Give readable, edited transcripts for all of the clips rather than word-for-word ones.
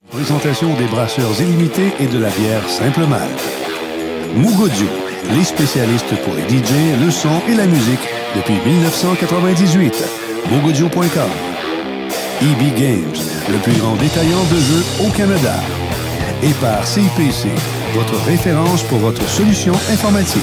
Présentation des brasseurs illimités et de la bière Simple Malte. Mougodieu, les spécialistes pour les DJ, le son et la musique depuis 1998. Mougodieu.com. EB Games, le plus grand détaillant de jeux au Canada. Et par CIPC, votre référence pour votre solution informatique.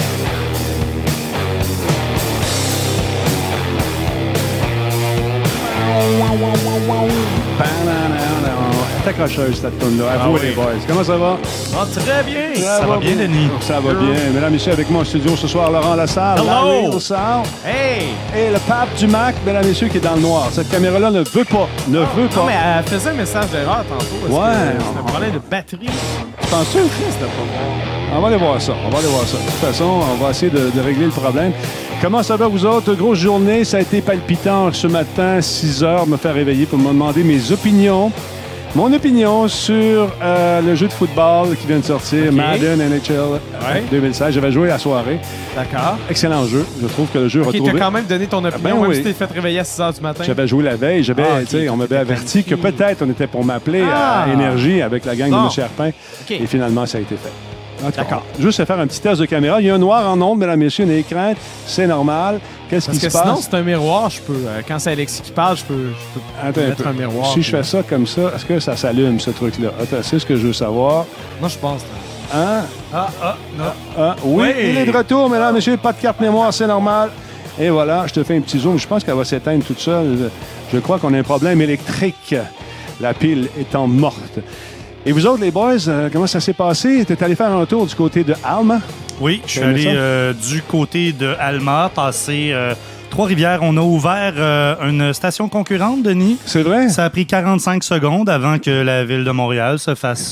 Accrocheuse cette tune-là. À vous, les boys. Comment ça va? Ah, très bien. Ça va bien, Denis. Ça va bien. Mesdames et messieurs, avec moi en studio ce soir, Laurent Lassalle. Hello. Lassalle. Hey. Et le pape du Mac, mesdames et messieurs, qui est dans le noir. Cette caméra-là ne veut pas. Non, mais elle faisait un message d'erreur tantôt. Ouais. C'est un problème de batterie. Tu penses-tu? Triste de pas voir. On va aller voir ça. De toute façon, on va essayer de régler le problème. Comment ça va, vous autres? Grosse journée. Ça a été palpitant ce matin, 6 heures, me faire réveiller pour me demander mes opinions. Mon opinion sur le jeu de football qui vient de sortir, Madden NHL 2016. J'avais joué la soirée. D'accord. Excellent jeu. Je trouve que le jeu retrouvé... Tu as quand même donné ton opinion, même si tu t'es fait réveiller à 6 h du matin. J'avais joué la veille. On m'avait averti que peut-être on était pour m'appeler à Énergie avec la gang de M. Arpin. Okay. Et finalement, ça a été fait. D'accord. Juste faire un petit test de caméra. Il y a un noir en ombre, mesdames et messieurs, une écran. C'est normal. Qu'est-ce qui se passe? Parce que sinon, c'est un miroir. Je peux, quand c'est Alexis qui parle, je peux mettre un miroir. Si je fais ça comme ça, est-ce que ça s'allume, ce truc-là? Attends, c'est ce que je veux savoir. Moi, je pense. Hein? Non. Oui, il est de retour, mesdames et messieurs. Pas de carte mémoire, c'est normal. Et voilà, je te fais un petit zoom. Je pense qu'elle va s'éteindre toute seule. Je crois qu'on a un problème électrique. La pile étant morte. Et vous autres, les boys, comment ça s'est passé? T'es allé faire un tour du côté de Alma? Oui, je suis allé du côté de Alma, passer Trois-Rivières. On a ouvert une station concurrente, Denis. C'est vrai? Ça a pris 45 secondes avant que la Ville de Montréal se fasse,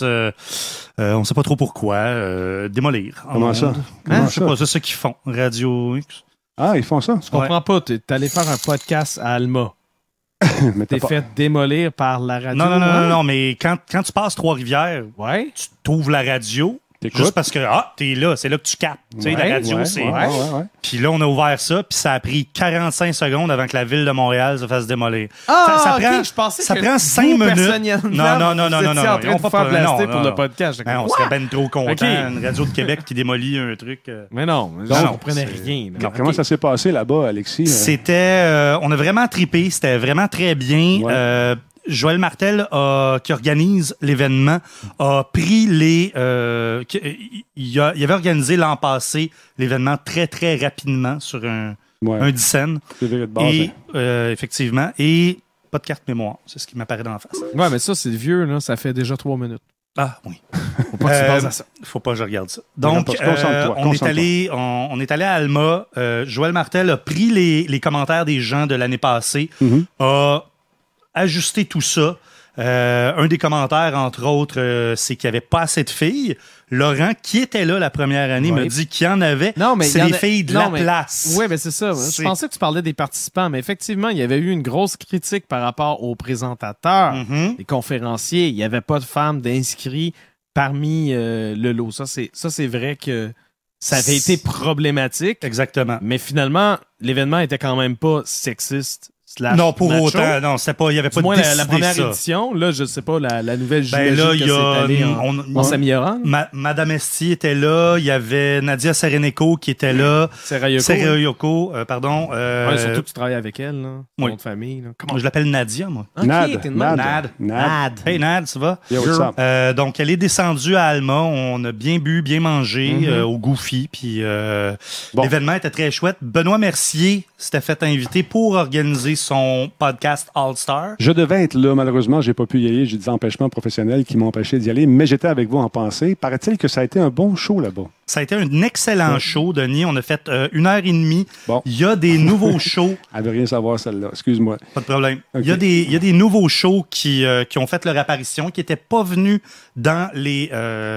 on ne sait pas trop pourquoi, démolir. Comment ça? Je sais pas, c'est ce qu'ils font, Radio X. Ah, ils font ça? Je comprends pas. T'es allé faire un podcast à Alma. Mais t'es fait démolir par la radio. Non, mais quand tu passes Trois-Rivières, tu t'ouvres la radio. Juste parce que, t'es là, c'est là que tu captes. Tu sais, la radio, c'est... Puis là, on a ouvert ça, puis ça a pris 45 secondes avant que la Ville de Montréal se fasse démolir. Ça prend, je pensais ça que prend 5 minutes. Non. Vous étiez en train de faire blaster pour le podcast. On serait ben trop content. Une radio de Québec qui démolit un truc. Mais non, je comprenais rien. Comment ça s'est passé là-bas, Alexis? C'était... on a vraiment trippé. C'était vraiment très bien. Joël Martel, qui organise l'événement, a pris il avait organisé l'an passé l'événement très, très rapidement sur un 10 cents. Et, effectivement. Et pas de carte mémoire. C'est ce qui m'apparaît dans la face. Ouais, mais ça, c'est vieux, là. Ça fait déjà 3 minutes. Ah, oui. Faut pas que tu penses à ça. Faut pas que je regarde ça. Donc, on est allé à Alma. Joël Martel a pris les commentaires des gens de l'année passée, a ajusté tout ça. Un des commentaires, entre autres, c'est qu'il n'y avait pas assez de filles. Laurent, qui était là la première année, me dit qu'il y en avait. Non, mais c'est les filles de la place. Oui, mais c'est ça. Je pensais que tu parlais des participants, mais effectivement, il y avait eu une grosse critique par rapport aux présentateurs, les conférenciers. Il n'y avait pas de femmes d'inscrits parmi le lot. Ça, c'est vrai que ça avait été problématique. Exactement. Mais finalement, l'événement était quand même pas sexiste. Non, pour macho. Autant. Non, il n'y avait pas de décidé la première ça. édition, là, je sais pas, la nouvelle là, il y a en s'améliorant. Madame Esti était là, il y avait Nadia Sereneco qui était là. Serayoko, pardon. Surtout que tu travailles avec elle, là. Nom de famille. Là. Comment? Je l'appelle Nadia, moi. Okay, Nad. Hey, Nad, ça va? Yeah, donc, elle est descendue à Alma. On a bien bu, bien mangé au Goofy. Puis l'événement était très chouette. Benoît Mercier s'était fait inviter pour organiser son podcast All-Star. Je devais être là, malheureusement, j'ai pas pu y aller. J'ai des empêchements professionnels qui m'ont empêché d'y aller, mais j'étais avec vous en pensée. Paraît-il que ça a été un bon show là-bas? Ça a été un excellent show, Denis. On a fait 1h30. Bon. Il y a des nouveaux shows. Elle veut rien savoir, celle-là. Excuse-moi. Pas de problème. Okay. Il y a des nouveaux shows qui ont fait leur apparition, qui n'étaient pas venus dans les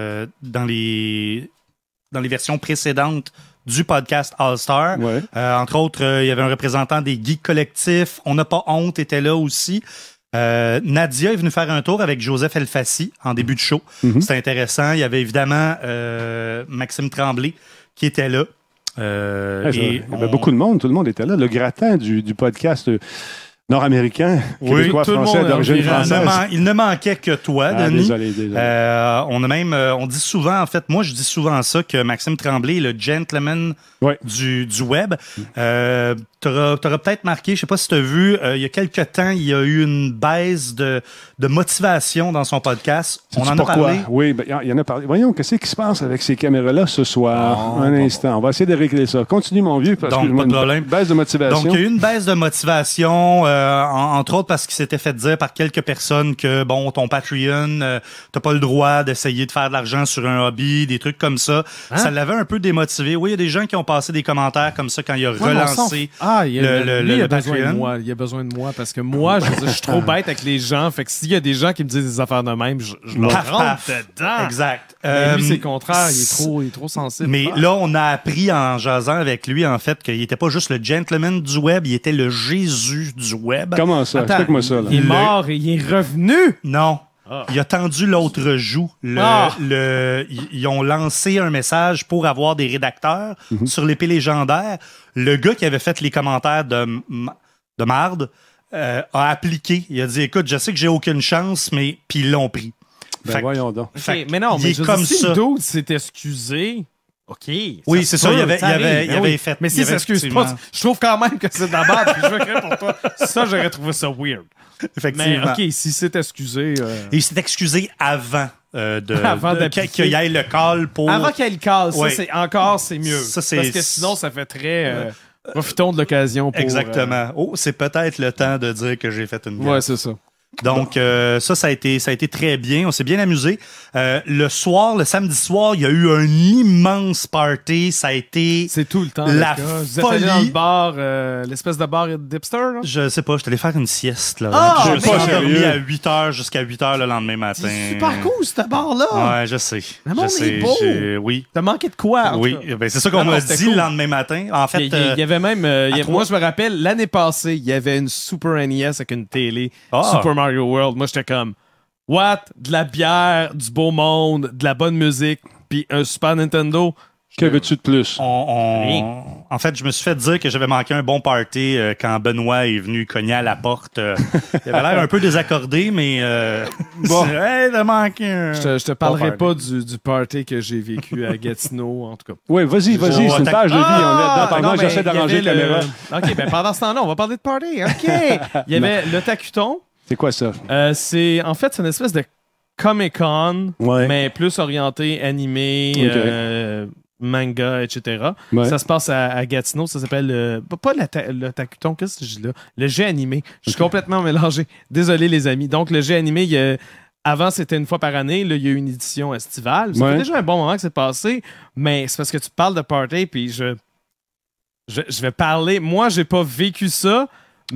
versions précédentes du podcast All-Star. Ouais. Entre autres, il y avait un représentant des Geeks Collectifs. On n'a pas honte était là aussi. Nadia est venue faire un tour avec Joseph Elfassi en début de show. C'était intéressant. Il y avait évidemment Maxime Tremblay qui était là. Il y avait beaucoup de monde. Tout le monde était là. Le gratin du podcast Nord-américain, québécois, tout le français monde d'origine française. Il ne manquait que toi, Denis. Désolé. On dit souvent, en fait, moi je dis souvent ça, que Maxime Tremblay est le gentleman du web. T'auras peut-être marqué, je sais pas si tu as vu, il y a quelques temps, il y a eu une baisse de motivation dans son podcast. On en a parlé. Oui, il y en a parlé. Voyons, qu'est-ce qui se passe avec ces caméras-là ce soir? Un instant, on va essayer de régler ça. Continue, mon vieux, parce donc, que pas de problème. Une baisse de motivation. Donc, il y a eu une baisse de motivation, entre autres parce qu'il s'était fait dire par quelques personnes que, bon, ton Patreon, t'as pas le droit d'essayer de faire de l'argent sur un hobby, des trucs comme ça. Hein? Ça l'avait un peu démotivé. Oui, il y a des gens qui ont passé des commentaires comme ça quand il a relancé le Patreon. Il a besoin de moi parce que moi, je suis trop bête avec les gens. Fait que s'il y a des gens qui me disent des affaires de même, je leur rentre dedans. Exact. Mais lui, c'est le contraire. Il est trop sensible. Mais là, on a appris en jasant avec lui, en fait, qu'il était pas juste le gentleman du web, il était le Jésus du web. Comment ça? Explique-moi ça. Là. Il est mort et il est revenu. Non. Il a tendu l'autre joue. Ils ont lancé un message pour avoir des rédacteurs sur l'épée légendaire. Le gars qui avait fait les commentaires de marde a appliqué. Il a dit, écoute, je sais que j'ai aucune chance, mais puis ils l'ont pris. Voyons donc. Mais non, mais si le dude s'est excusé... OK. Oui, c'est ça. Il avait fait. Mais si ça s'excuse pas, je trouve quand même que c'est de la merde. Puis je veux créer pour toi. Ça, j'aurais trouvé ça weird. Effectivement. Mais OK, si c'est excusé. Et il s'est excusé avant qu'il y ait le call pour. Avant qu'il y ait le call, ça, c'est mieux. Ça, parce que sinon, ça fait très. Profitons de l'occasion pour. Exactement. C'est peut-être le temps de dire que j'ai fait une gaffe. Ouais, c'est ça. Donc, ça a été très bien. On s'est bien amusé. Le samedi soir, il y a eu un immense party. Ça a été... C'est tout le temps. La folie. Vous êtes allé dans le bar, l'espèce de bar d'hipster, là? Je sais pas. Je suis allé faire une sieste, là. Je me suis endormi à 8h jusqu'à 8h le lendemain matin. C'est super cool, ce bar-là. Ouais, je sais. Le monde est beau. Oui. T'as manqué de quoi? Oui. Ben, c'est ça qu'on m'a dit le lendemain matin. En fait... Il y avait même... moi, je me rappelle, l'année passée, il y avait une Super NES avec une télé. Super Mario World. Moi, j'étais comme, what? De la bière, du beau monde, de la bonne musique, puis un Super Nintendo. Que veux-tu de plus? En fait, je me suis fait dire que j'avais manqué un bon party quand Benoît est venu cogner à la porte. Il avait l'air un peu désaccordé, mais hey, t'as manqué un... Je te parlerai pas du party que j'ai vécu à Gatineau, en tout cas. Oui, vas-y, c'est une page de vie. On est dedans. Pendant que j'essaie d'arranger la caméra. OK, ben pendant ce temps-là, on va parler de party. OK. Il y avait le Tacuton. C'est quoi ça? C'est une espèce de Comic-Con, mais plus orienté animé, manga, etc. Ouais. Ça se passe à Gatineau. Ça s'appelle pas le Tacuton, qu'est-ce que je dis là? Le jet animé. Je suis complètement mélangé. Désolé, les amis. Donc, le jet animé, avant, c'était une fois par année. Là, il y a eu une édition estivale. Ça fait déjà un bon moment que c'est passé, mais c'est parce que tu parles de party, puis je vais parler. Moi, j'ai pas vécu ça.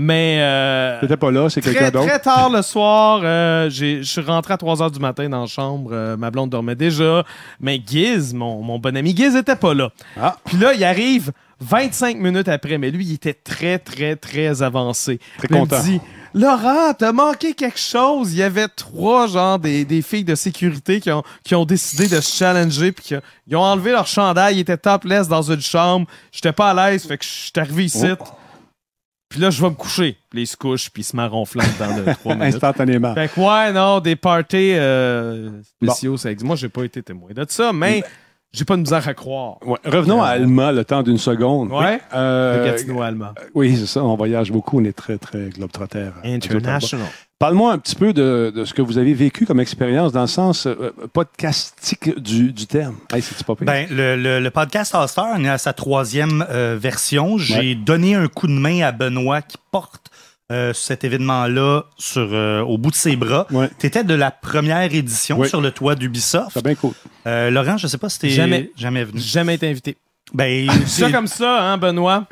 Mais t'étais pas là, c'est quelqu'un d'autre. Très tard le soir, je suis rentré à 3h du matin dans la chambre. Ma blonde dormait déjà. Mais Giz, mon bon ami Giz, était pas là. Puis là, il arrive 25 minutes après. Mais lui, il était très, très, très avancé. Très content. Il me dit, Laurent, t'as manqué quelque chose. Il y avait 3 des filles de sécurité qui ont décidé de se challenger. Puis ils ont enlevé leur chandail. Ils étaient topless dans une chambre. J'étais pas à l'aise. Fait que je suis arrivé ici. Puis là, je vais me coucher. Puis il se couche, puis il se met ronflant dans 3 minutes. Instantanément. Fait que des parties spéciaux, ça existe. Moi, j'ai pas été témoin de ça, mais j'ai pas de misère à croire. Ouais. Revenons à Alma, le temps d'une seconde. Ouais. De Gatineau à Alma. Oui, c'est ça. On voyage beaucoup. On est très, très globe-trotter. International. Parle-moi un petit peu de ce que vous avez vécu comme expérience dans le sens podcastique du terme. Hey, c'est-tu pas pire? Ben, le podcast All-Star est à sa 3e version. J'ai donné un coup de main à Benoît qui porte cet événement-là au bout de ses bras. Tu étais de la première édition sur le toit d'Ubisoft. C'est bien cool. Laurent, je sais pas si t'es jamais venu. Jamais été invité. Ben, c'est ça comme ça, hein, Benoît?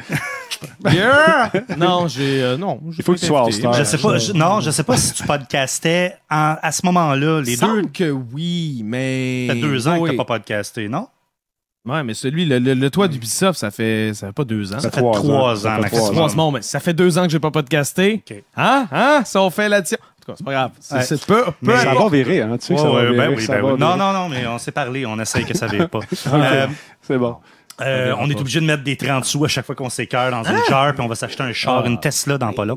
Yeah! Non, il faut que tu sois All-Star. Je sais pas si tu podcastais à ce moment-là. Les deux. Que oui, mais. Ça fait 2 ans que t'as pas podcasté, non? Ouais, mais celui, le toit d'Ubisoft, ça fait pas 2 ans. Ça fait 3 ans. Bon, mais ça fait 2 ans que j'ai pas podcasté. Okay. Hein? Ça, on fait l'addition. En tout cas, c'est pas grave. C'est peu. Ça va virer, hein? Tu sais, ça va virer. Non, mais on s'est parlé. On essaye que ça vire pas. C'est bon. On est obligé de mettre des 30 sous à chaque fois qu'on s'écœure dans une jarre, puis on va s'acheter un char, une Tesla dans pas long.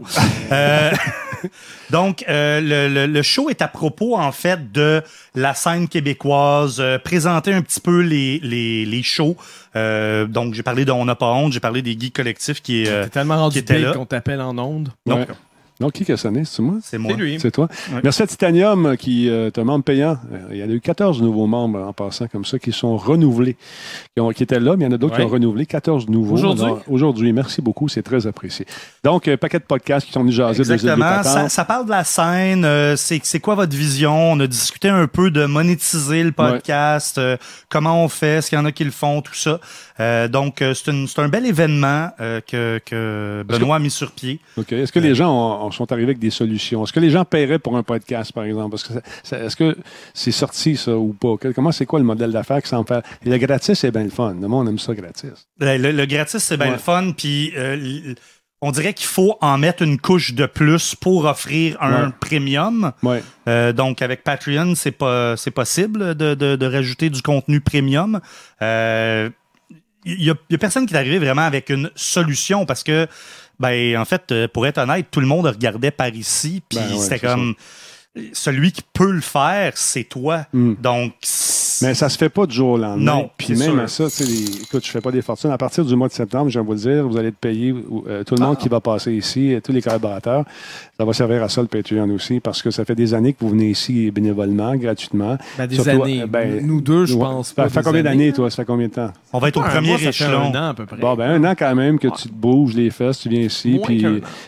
Donc, le show est à propos, en fait, de la scène québécoise, présenter un petit peu les shows. Donc, j'ai parlé de On n'a pas honte, j'ai parlé des geeks collectifs qui T'es tellement rendu étaient là. qu'on t'appelle en ondes. Ouais. Donc, qui a sonné? C'est moi? C'est moi. C'est lui. C'est toi. Ouais. Merci à Titanium, qui est un membre payant. Il y en a eu 14 nouveaux membres en passant comme ça, qui sont renouvelés, qui étaient là, mais il y en a d'autres qui ont renouvelé. 14 nouveaux. Aujourd'hui, merci beaucoup. C'est très apprécié. Donc, un paquet de podcasts qui sont venus jaser. Exactement. Ça parle de la scène. C'est quoi votre vision? On a discuté un peu de monétiser le podcast, comment on fait, est-ce qu'il y en a qui le font, tout ça. Donc, c'est un bel événement que Benoît a mis sur pied. OK. Est-ce que les gens sont arrivés avec des solutions? Est-ce que les gens paieraient pour un podcast, par exemple? Est-ce que c'est sorti, ça, ou pas? Comment c'est quoi le modèle d'affaires qui s'en fait? Et le gratis, c'est bien le fun. Le monde aime ça gratis. Le gratis, c'est bien le fun. Puis, on dirait qu'il faut en mettre une couche de plus pour offrir un premium. Ouais. Donc, avec Patreon, c'est possible de rajouter du contenu premium. Il y a personne qui est arrivé vraiment avec une solution parce que, en fait, pour être honnête, tout le monde regardait par ici, puis c'était comme... Celui qui peut le faire, c'est toi. Donc, mais ça se fait pas du jour au lendemain. Non, puis même à ça, écoute, je fais pas des fortunes. À partir du mois de septembre, je vais vous le dire, vous allez être payé, tout le monde qui va passer ici, tous les collaborateurs, ça va servir à ça le Patreon aussi, parce que ça fait des années que vous venez ici bénévolement, gratuitement. Des années. Nous deux, je pense. Ça fait combien d'années, toi? Ça fait combien de temps? On va être au premier échelon. Ça fait un an à peu près. Bon, un an quand même que tu te bouges les fesses, tu viens ici, puis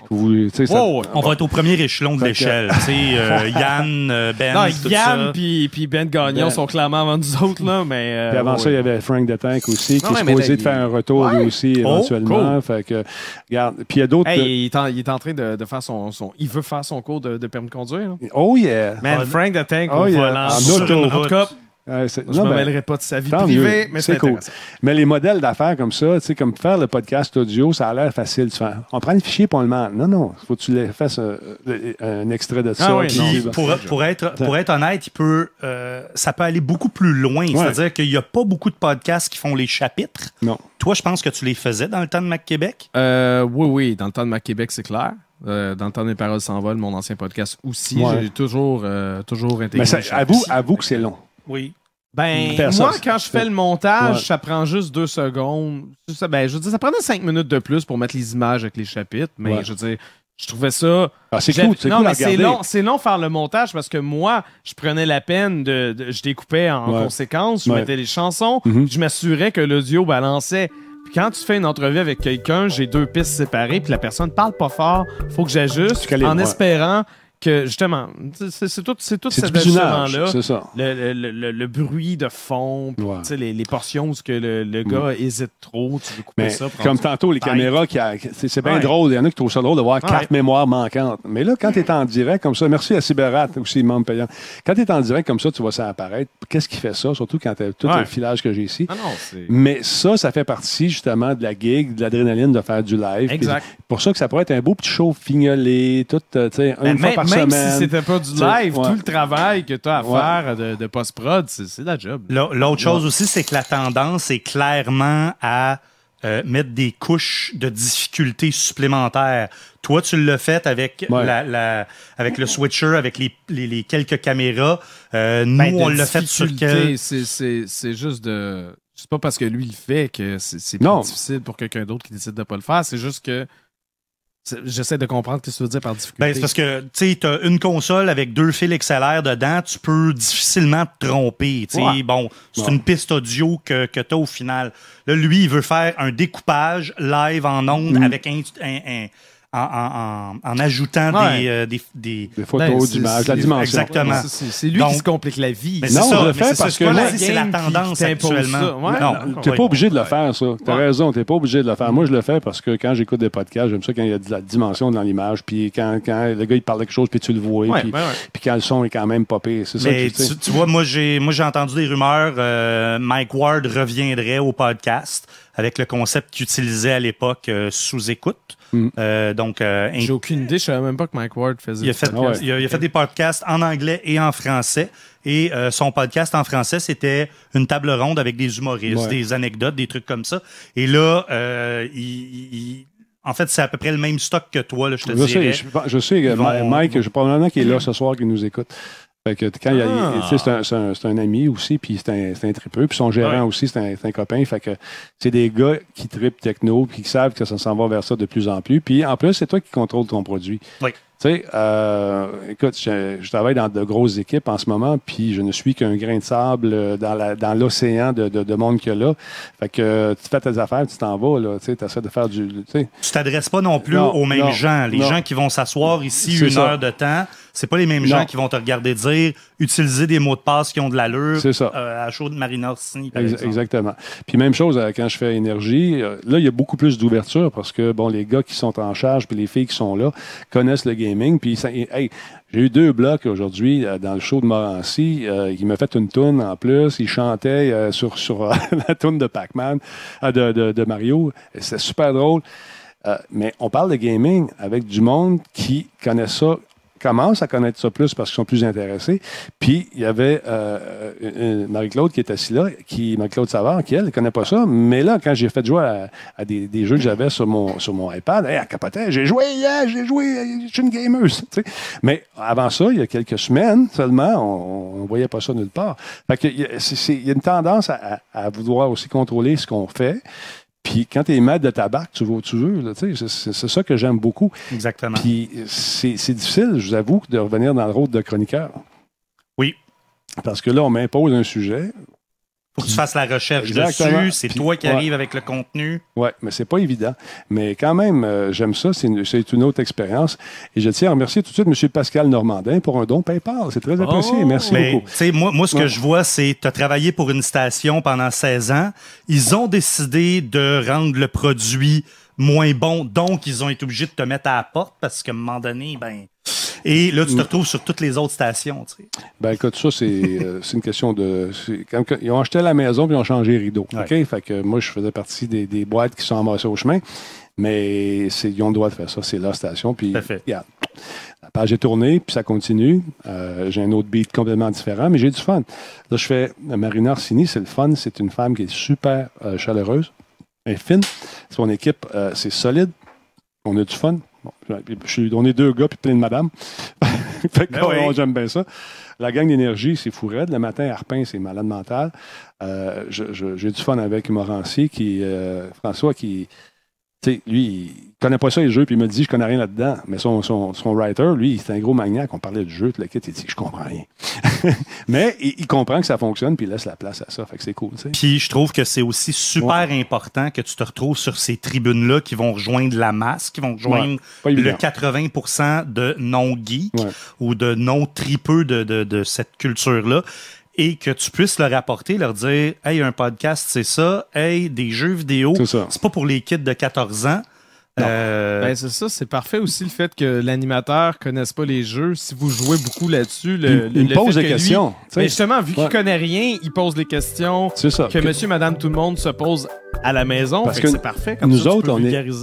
on va être au premier échelon de l'échelle. Yann, Ben, non, tout Yann puis Ben Gagnon sont clairement avant nous autres, là, mais... Puis avant ça, il y avait Frank the Tank aussi, qui est supposé de faire un retour lui aussi, éventuellement. Cool. Fait que, regarde, puis il y a d'autres... Hey, il est en train de faire son... Il veut faire son cours de permis de conduire. Là. Oh yeah! Man, Frank the Tank au volant. En auto. En tout cas, je ne me mêlerai pas de sa vie privée, mais c'est cool. Mais les modèles d'affaires comme ça, tu sais, comme faire le podcast audio, ça a l'air facile. On prend le fichier et on le met. Non, il faut que tu fasses un extrait de ça. Pour être honnête, ça peut aller beaucoup plus loin. Ouais. C'est-à-dire qu'il n'y a pas beaucoup de podcasts qui font les chapitres. Non. Toi, je pense que tu les faisais dans le temps de Mac-Québec? Oui, dans le temps de Mac-Québec, c'est clair. Dans le temps des paroles s'envolent, mon ancien podcast aussi. J'ai toujours intégré. Mais avoue que c'est long. Oui. Moi, quand je fais le montage, ça prend juste 2 secondes. Je veux dire, ça prenait 5 minutes de plus pour mettre les images avec les chapitres, mais je veux dire, je trouvais ça... c'est cool, c'est cool à regarder. C'est long faire le montage parce que moi, je prenais la peine je découpais en conséquence, je mettais les chansons, je m'assurais que l'audio balançait. Puis quand tu fais une entrevue avec quelqu'un, j'ai 2 pistes séparées, puis la personne parle pas fort, faut que j'ajuste en espérant... que justement, c'est tout cet ajustement-là. C'est ça. Le bruit de fond, les portions où le gars hésite trop, tu veux couper ça. Comme tantôt, les caméras, c'est bien drôle. Il y en a qui trouvent ça drôle de voir carte mémoire manquante. Mais là, quand tu es en direct comme ça, merci à Cyberat aussi, membre payant. Quand tu es en direct comme ça, tu vois ça apparaître. Qu'est-ce qui fait ça? Surtout quand tu as tout le filage que j'ai ici. Mais ça fait partie justement de la gig, de l'adrénaline de faire du live. Exact. Pour ça que ça pourrait être un beau petit show fignolé, une fois par semaine. Même si c'était pas du live, tout le travail que tu as à faire de post-prod, c'est la job. L'autre chose aussi, c'est que la tendance est clairement à mettre des couches de difficulté supplémentaires. Toi, tu l'as fait avec avec le switcher, avec les quelques caméras. Nous, on l'a fait sur c'est juste de... C'est pas parce que lui, il le fait que c'est plus difficile pour quelqu'un d'autre qui décide de pas le faire. C'est juste que j'essaie de comprendre ce que tu veux dire par difficulté. C'est parce que tu as une console avec 2 fils XLR dedans, tu peux difficilement te tromper. Bon, c'est une piste audio que tu as au final. Là, lui, il veut faire un découpage live en ondes avec en ajoutant des photos, d'images, la dimension. Exactement. C'est lui qui se complique la vie. Mais non, je le fais parce que c'est la tendance actuellement. Non, tu n'es pas obligé de le faire, ça. Tu as raison, tu n'es pas obligé de le faire. Moi, je le fais parce que quand j'écoute des podcasts, j'aime ça quand il y a de la dimension dans l'image, puis quand le gars il parle de quelque chose, puis tu le vois, puis quand le son est quand même pas pire. C'est ça. Tu vois, moi j'ai entendu des rumeurs. Mike Ward reviendrait au podcast avec le concept qu'il utilisait à l'époque sous écoute. Donc, Donc, j'ai aucune idée. Je savais même pas que Mike Ward faisait il a fait des podcasts en anglais et en français. Et son podcast en français, c'était une table ronde avec des humoristes, des anecdotes, des trucs comme ça. Et là, en fait, c'est à peu près le même stock que toi, là, je te dirais. Je sais que Mike, je probablement qu'il est là ce soir, qui nous écoute. Fait que quand c'est un ami aussi, puis c'est un tripeux. Puis son gérant aussi, c'est un copain. Fait que c'est des gars qui trippent techno, puis qui savent que ça s'en va vers ça de plus en plus. Puis en plus, c'est toi qui contrôles ton produit. Oui. Tu sais, écoute, je travaille dans de grosses équipes en ce moment, puis je ne suis qu'un grain de sable dans l'océan de monde qu'il y a là. Fait que tu fais tes affaires, tu t'en vas, là, tu sais, essaies de faire du... Tu t'adresses pas non plus aux mêmes gens. Les gens qui vont s'asseoir ici une heure de temps, c'est pas les mêmes gens qui vont te regarder dire utiliser des mots de passe qui ont de l'allure à chaud de Marina Orsini, par exemple. Exactement. Puis même chose quand je fais Énergie, là, il y a beaucoup plus d'ouverture parce que, bon, les gars qui sont en charge puis les filles qui sont là connaissent le gaming. Puis, hey, j'ai eu 2 blocs aujourd'hui dans le show de Morancy. Il m'a fait une toune en plus. Il chantait sur la toune de Pac-Man, de Mario. C'était super drôle. Mais on parle de gaming avec du monde qui connaît ça, commence à connaître ça plus parce qu'ils sont plus intéressés. Puis, il y avait Marie-Claude qui est assise là, Marie-Claude Savard, qui, elle, ne connaît pas ça. Mais là, quand j'ai fait jouer à des jeux que j'avais sur mon iPad, elle capotait. J'ai joué, je suis une gameuse. Tu sais. Mais avant ça, il y a quelques semaines seulement, on ne voyait pas ça nulle part. Fait que, il y a une tendance à vouloir aussi contrôler ce qu'on fait. Puis quand tu es maître de ta barque, tu vas où tu veux. Là, c'est ça que j'aime beaucoup. Exactement. Puis c'est difficile, je vous avoue, de revenir dans le rôle de chroniqueur. Oui. Parce que là, on m'impose un sujet. Faut que tu fasses la recherche dessus. C'est toi qui arrives avec le contenu. Oui, mais c'est pas évident. Mais quand même, j'aime ça. C'est une autre expérience. Et je tiens à remercier tout de suite M. Pascal Normandin pour un don PayPal. C'est très apprécié. Merci beaucoup. Moi, ce que je vois, c'est que tu as travaillé pour une station pendant 16 ans. Ils ont décidé de rendre le produit moins bon. Donc, ils ont été obligés de te mettre à la porte parce qu'à un moment donné, et là, tu te retrouves sur toutes les autres stations. Tu sais. Ben écoute, ça, c'est une question de... Ils ont acheté la maison puis ils ont changé les rideaux. Ouais. OK? Fait que moi, je faisais partie des boîtes qui sont amassées au chemin. Mais ils ont le droit de faire ça. C'est leur station. Puis, regarde, la page est tournée, puis ça continue. J'ai un autre beat complètement différent, mais j'ai du fun. Là, je fais Marina Orsini, c'est le fun. C'est une femme qui est super chaleureuse. Elle est fine. Son équipe, c'est solide. On a du fun. Bon, on est 2 gars puis plein de madames. Fait que j'aime bien ça. La gang d'énergie, c'est fou raide. Le matin, Arpin, c'est malade mental. J'ai du fun avec Morancy, François, qui... Tu sais, lui, il connaît pas ça, les jeux, puis il me dit, je connais rien là-dedans. Mais son writer, lui, c'est un gros maniaque. On parlait du jeu, tout le kit, il dit, je comprends rien. Mais il comprend que ça fonctionne, puis il laisse la place à ça. Fait que c'est cool, tu sais. Puis je trouve que c'est aussi super important que tu te retrouves sur ces tribunes-là qui vont rejoindre la masse, qui vont rejoindre le 80% de non-geeks ou de non-tripeux de cette culture-là. Et que tu puisses leur apporter, leur dire « Hey, un podcast, c'est ça. Hey, des jeux vidéo, c'est pas pour les kids de 14 ans. » Ben c'est ça, c'est parfait aussi le fait que l'animateur connaisse pas les jeux. Si vous jouez beaucoup là-dessus, il pose des questions. Mais justement, vu qu'il connaît rien, il pose des questions que monsieur, madame, tout le monde se pose à la maison. Parce que c'est parfait. Comme nous ça, autres,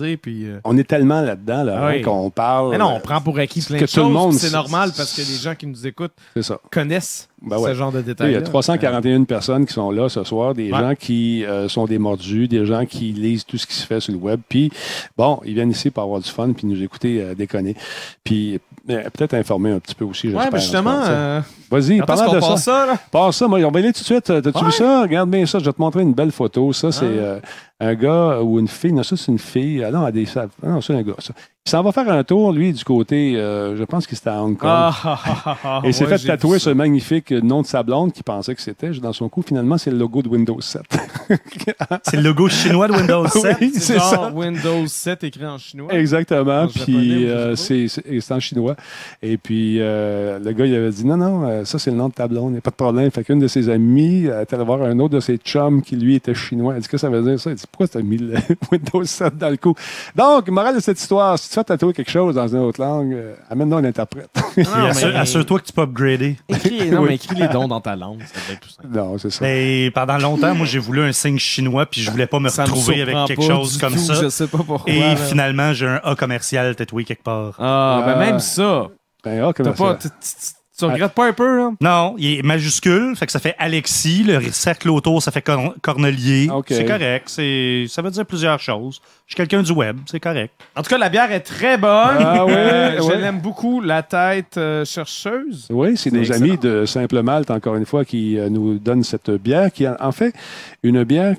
on est tellement là-dedans qu'on parle. Mais non, on prend pour acquis plein de choses. C'est normal parce que les gens qui nous écoutent connaissent ce genre de détails. Il y a 341 personnes qui sont là ce soir, des gens qui sont des mordus, des gens qui lisent tout ce qui se fait sur le web. Puis, bon, ils viennent ici pour avoir du fun puis nous écouter déconner. Puis, peut-être informer un petit peu aussi, j'espère. Oui, mais justement... Vas-y, parlant de ça. Passe ça, moi, on va aller tout de suite. T'as-tu vu ça? Regarde bien ça, je vais te montrer une belle photo. Ça, c'est un gars ou une fille. Non, ça, c'est une fille. Non, c'est un gars, ça. Il s'en va faire un tour, lui, du côté, je pense qu'il était à Hong Kong. Et il s'est fait tatouer ce magnifique nom de sa blonde qu'il pensait que c'était. Dans son cou, finalement, c'est le logo de Windows 7. C'est le logo chinois de Windows 7? Oui, c'est ça. Windows 7 écrit en chinois. Exactement. Puis c'est en chinois. Et puis, le gars, il avait dit, non, ça, c'est le nom de ta blonde, il n'y a pas de problème. Fait qu'une de ses amies est allée voir un autre de ses chums qui, lui, était chinois. Elle dit que ça veut dire ça. Elle dit, pourquoi tu as mis le Windows 7 dans le coup? Donc, morale de cette histoire, si tu fais tatouer quelque chose dans une autre langue, amène-nous un interprète. Assure-toi que tu peux upgrader. Mais écris les dons dans ta langue, ça va être plus simple. Non, c'est ça. Mais pendant longtemps, moi, j'ai voulu un signe chinois, puis je voulais pas me retrouver avec quelque chose comme ça. Je sais pas pourquoi. Et finalement, j'ai un A commercial tatoué quelque part. Même ça. Ben, A commercial. Tu regrettes pas un peu, là? Non, il est majuscule, fait que ça fait Alexis. Le cercle autour, ça fait Cornelier. Okay. C'est correct. Ça veut dire plusieurs choses. Je suis quelqu'un du web, c'est correct. En tout cas, la bière est très bonne. Je ouais. l'aime beaucoup, la tête chercheuse. Oui, c'est nos amis de Simple Malte, encore une fois, qui nous donnent cette bière, qui est en fait une bière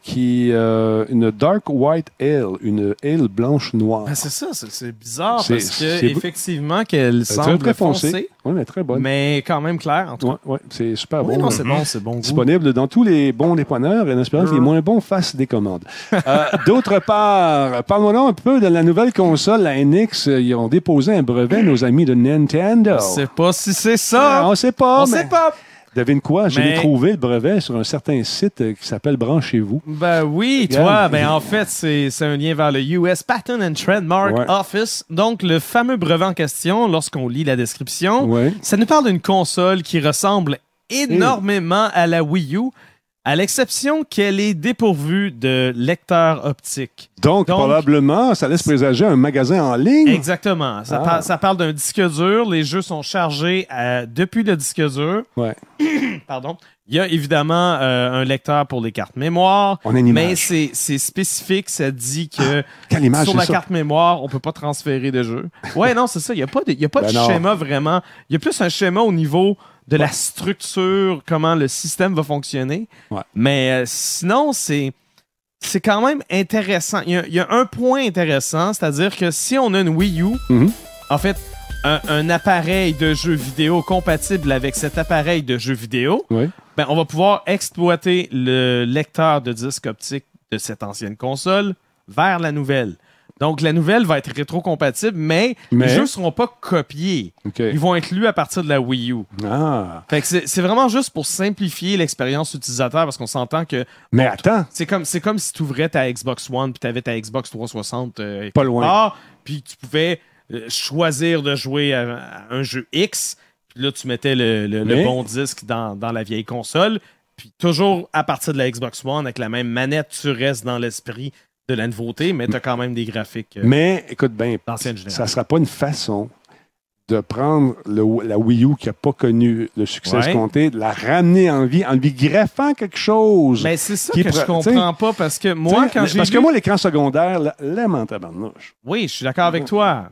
une Dark White Ale, une ale blanche noire. C'est ça, c'est bizarre, parce que effectivement qu'elle semble très foncée. Oui, mais très bonne. Mais quand même claire, en tout cas. Oui, c'est super bon. Non, c'est bon, c'est bon goût. Disponible dans tous les bons dépanneurs, et en espérant que les moins bons fassent des commandes. D'autre part, parlons un peu de la nouvelle console, la NX. Ils ont déposé un brevet, nos amis de Nintendo. On sait pas si c'est ça. On sait pas. On sait pas. Devine quoi? Je l'ai trouvé, le brevet, sur un certain site qui s'appelle Branchez-vous. Ben oui, toi, en fait, c'est un lien vers le US Patent and Trademark Office. Donc, le fameux brevet en question, lorsqu'on lit la description, ça nous parle d'une console qui ressemble énormément à la Wii U, à l'exception qu'elle est dépourvue de lecteur optique. Donc, probablement, ça laisse présager un magasin en ligne. Exactement. Ça parle d'un disque dur. Les jeux sont chargés depuis le disque dur. Ouais. Pardon. Il y a évidemment un lecteur pour les cartes mémoire. On a une image. Mais c'est spécifique. Ça dit que sur la carte mémoire, on ne peut pas transférer de jeu. Ouais, non, c'est ça. Il n'y a pas de schéma vraiment. Il y a plus un schéma au niveau de la structure, comment le système va fonctionner. Ouais. Mais sinon, c'est quand même intéressant. Il y a un point intéressant, c'est-à-dire que si on a une Wii U, en fait, un appareil de jeu vidéo compatible avec cet appareil de jeu vidéo, ben, on va pouvoir exploiter le lecteur de disque optique de cette ancienne console vers la nouvelle. Donc, la nouvelle va être rétro-compatible, mais les jeux ne seront pas copiés. Okay. Ils vont être lus à partir de la Wii U. Fait que c'est vraiment juste pour simplifier l'expérience utilisateur, parce qu'on s'entend que... Mais attends! C'est comme si tu ouvrais ta Xbox One puis tu avais ta Xbox 360 pas loin. Puis tu pouvais choisir de jouer à un jeu X. Puis là, tu mettais le bon disque dans la vieille console. Puis toujours à partir de la Xbox One, avec la même manette, tu restes dans l'esprit de la nouveauté, mais tu as quand même des graphiques mais écoute bien, d'ancienne génération. Ça ne sera pas une façon de prendre la Wii U qui n'a pas connu le succès escompté, de la ramener en vie, en lui greffant quelque chose. Mais c'est ça que je comprends pas, parce que moi, que moi, l'écran secondaire, l'aime en tabarnouche. Oui, je suis d'accord avec toi.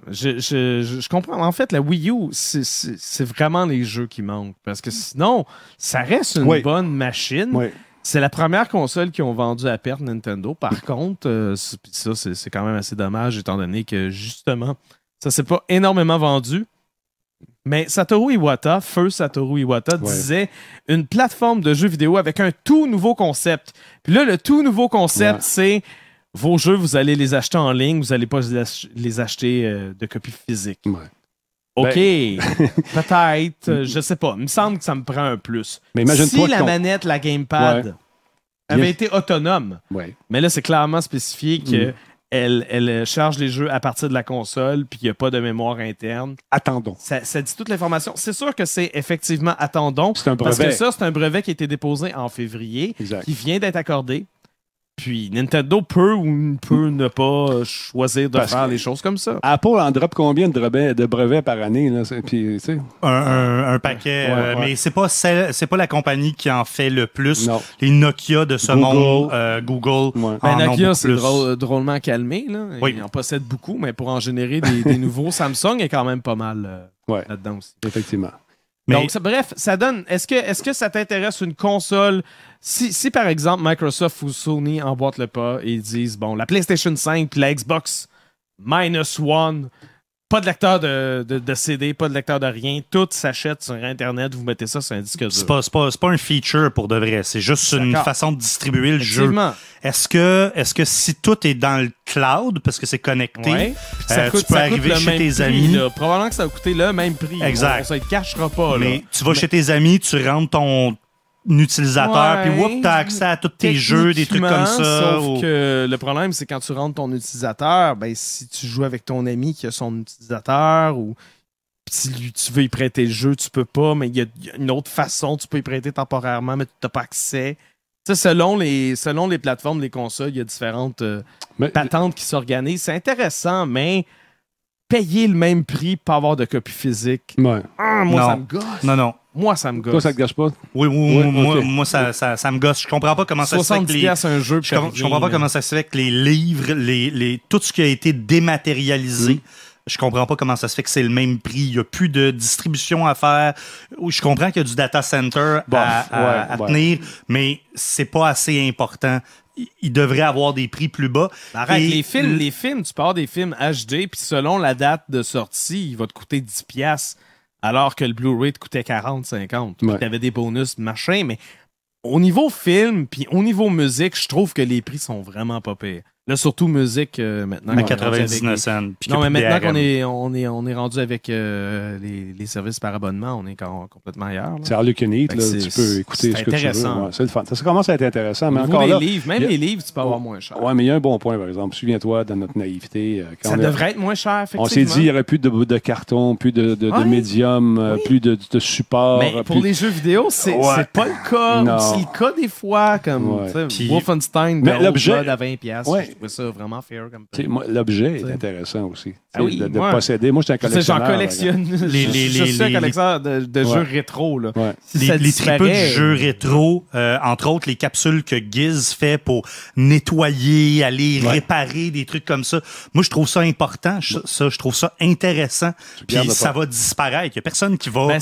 Je comprends. En fait, la Wii U, c'est vraiment les jeux qui manquent, parce que sinon, ça reste une bonne machine. Oui. C'est la première console qu'ils ont vendue à perte, Nintendo. Par contre, ça, c'est quand même assez dommage, étant donné que, justement, ça s'est pas énormément vendu. Mais Satoru Iwata, feu Satoru Iwata, disait une plateforme de jeux vidéo avec un tout nouveau concept. Puis là, le tout nouveau concept, c'est vos jeux, vous allez les acheter en ligne, vous n'allez pas les acheter de copie physique. Ouais. OK, peut-être, je sais pas. Il me semble que ça me prend un plus. Mais imagine-toi si la manette, la gamepad, avait été autonome, mais là, c'est clairement spécifié que elle charge les jeux à partir de la console, puis il n'y a pas de mémoire interne. Attendons. Ça dit toute l'information. C'est sûr que c'est effectivement attendons. C'est un brevet. Parce que ça, c'est un brevet qui a été déposé en février, qui vient d'être accordé. Puis Nintendo peut ou ne pas choisir de faire les choses comme ça. Apple en drop combien de brevets par année? Là? Puis, un paquet. Mais c'est pas la compagnie qui en fait le plus. Non. Les Nokia de ce monde, Google. Nokia, c'est drôlement calmé. Là. Ils en possèdent beaucoup, mais pour en générer des nouveaux, Samsung est quand même pas mal là-dedans aussi. Effectivement. Donc, bref, ça donne. Est-ce que ça t'intéresse une console? Si par exemple Microsoft ou Sony emboîtent le pas et disent bon, la PlayStation 5 puis la Xbox -1 Pas de lecteur de CD, pas de lecteur de rien. Tout s'achète sur Internet. Vous mettez ça sur un disque dur. C'est pas un feature pour de vrai. C'est juste une façon de distribuer le jeu. Est-ce que si tout est dans le cloud, parce que c'est connecté, tu peux arriver chez tes amis. Probablement que ça va coûter le même prix. Exact. Ça ne te cachera pas. Mais tu vas chez tes amis, tu rentres ton utilisateur, puis whoop, t'as accès à tous tes jeux, des trucs comme ça. Sauf que le problème, c'est quand tu rentres ton utilisateur, ben si tu joues avec ton ami qui a son utilisateur ou si tu veux y prêter le jeu, tu peux pas, mais il y a une autre façon, tu peux y prêter temporairement, mais tu n'as pas accès. Tu sais, selon les plateformes, les consoles, il y a différentes patentes qui s'organisent. C'est intéressant, mais payer le même prix pour avoir de copies physiques. Ouais. Moi, ça me gosse. Non. Moi, ça me gosse. Toi, ça te gâche pas? Oui, moi, ça me gosse. Je comprends pas comment ça se fait que les... un jeu, je comprends pas comment ça se fait que les livres, tout ce qui a été dématérialisé, je comprends pas comment ça se fait que c'est le même prix. Il n'y a plus de distribution à faire. Je comprends qu'il y a du data center à tenir, mais c'est pas assez important. Il devrait avoir des prix plus bas. Arrête, les films, tu peux avoir des films HD, puis selon la date de sortie, il va te coûter 10$, alors que le Blu-ray te coûtait 40-50$. Puis t'avais des bonus, machin, mais au niveau film, puis au niveau musique, je trouve que les prix sont vraiment pas pires. Là, surtout musique, maintenant. À 99 cents. Non, mais maintenant qu'on est rendu avec les services par abonnement, on est complètement ailleurs. Là. C'est Harlequinite, là, tu peux écouter ce que tu veux. Ouais, c'est le fun. Ça commence à être intéressant. Mais encore les livres, tu peux avoir moins cher. Oui, mais il y a un bon point, par exemple. Souviens-toi, dans notre naïveté. Ça devrait être moins cher, effectivement. On s'est dit qu'il n'y aurait plus de carton, plus de médium, plus de support. Mais pour les jeux vidéo, c'est pas le cas. C'est le cas des fois, comme Wolfenstein, l'objet à 20$. Je trouvais ça vraiment fair comme ça. L'objet est intéressant aussi. De posséder. Moi, j'étais un collectionneur. J'en collectionne. Je suis un collectionneur de jeux rétro. Là. Ouais. Les tripes de jeux rétro, entre autres, les capsules que Giz fait pour nettoyer, aller réparer des trucs comme ça. Moi, je trouve ça important. Je trouve ça intéressant. Puis ça va disparaître. Il n'y a personne qui va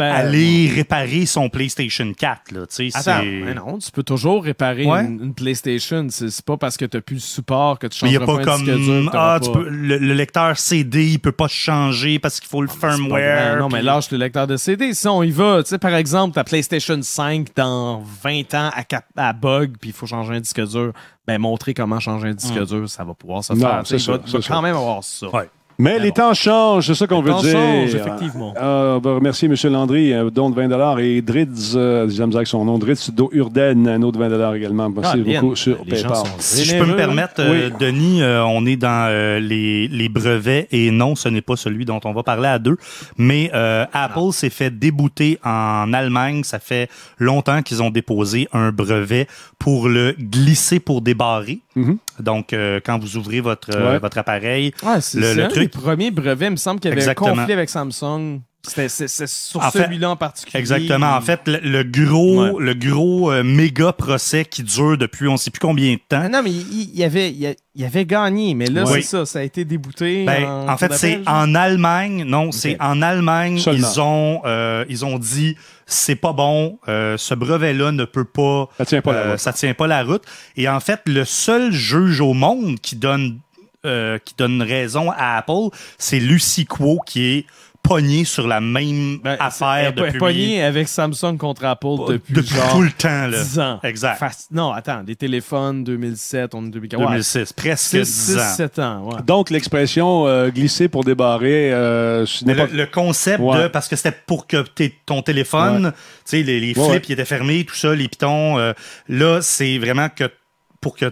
aller réparer son PlayStation 4. Là, attends, mais non, tu peux toujours réparer une PlayStation. C'est pas parce que tu n'as plus le support que tu changes pas comme le lecteur CD, il peut pas changer parce qu'il faut le firmware. Non, mais lâche le lecteur de CD. Si on y va, tu sais, par exemple, ta PlayStation 5 dans 20 ans à bug, puis il faut changer un disque dur, ben montrer comment changer un disque dur, ça va pouvoir se faire. Il va quand même avoir ça. Ouais. Mais les temps changent, c'est ça qu'on veut dire. Les temps changent, effectivement. On va remercier M. Landry, un don de 20$, et Dritz, j'aime avec son nom, Dritz Do Urden, un autre 20$ également. Merci beaucoup sur PayPal. Si je peux me permettre, Denis, on est dans les brevets, et non, ce n'est pas celui dont on va parler à deux, mais Apple s'est fait débouter en Allemagne. Ça fait longtemps qu'ils ont déposé un brevet pour le glisser pour débarrer. Donc, quand vous ouvrez votre appareil, le truc... Le premier brevet, il me semble qu'il y avait un conflit avec Samsung. C'est sur celui-là en particulier. Exactement. En fait, le gros méga procès qui dure depuis on ne sait plus combien de temps. Non, mais il avait gagné, mais là, c'est ça. Ça a été débouté. En fait, c'est en Allemagne. Non, c'est en Allemagne. Ils ont dit c'est pas bon. Ce brevet-là ne peut pas. Ça tient pas la route. Et en fait, le seul juge au monde qui donne raison à Apple, c'est Lucy Quo qui est pogné sur la même affaire depuis... Pogné avec Samsung contre Apple depuis genre tout le temps, là. 10 ans. Exact. Non, attends, des téléphones 2007, on est 2004. 2006, presque 10 ans. 7 ans, ouais. Donc, l'expression glisser pour débarrer... le concept parce que c'était pour que ton téléphone, tu sais, les flips qui étaient fermés, tout ça, les pitons, là, c'est vraiment que pour que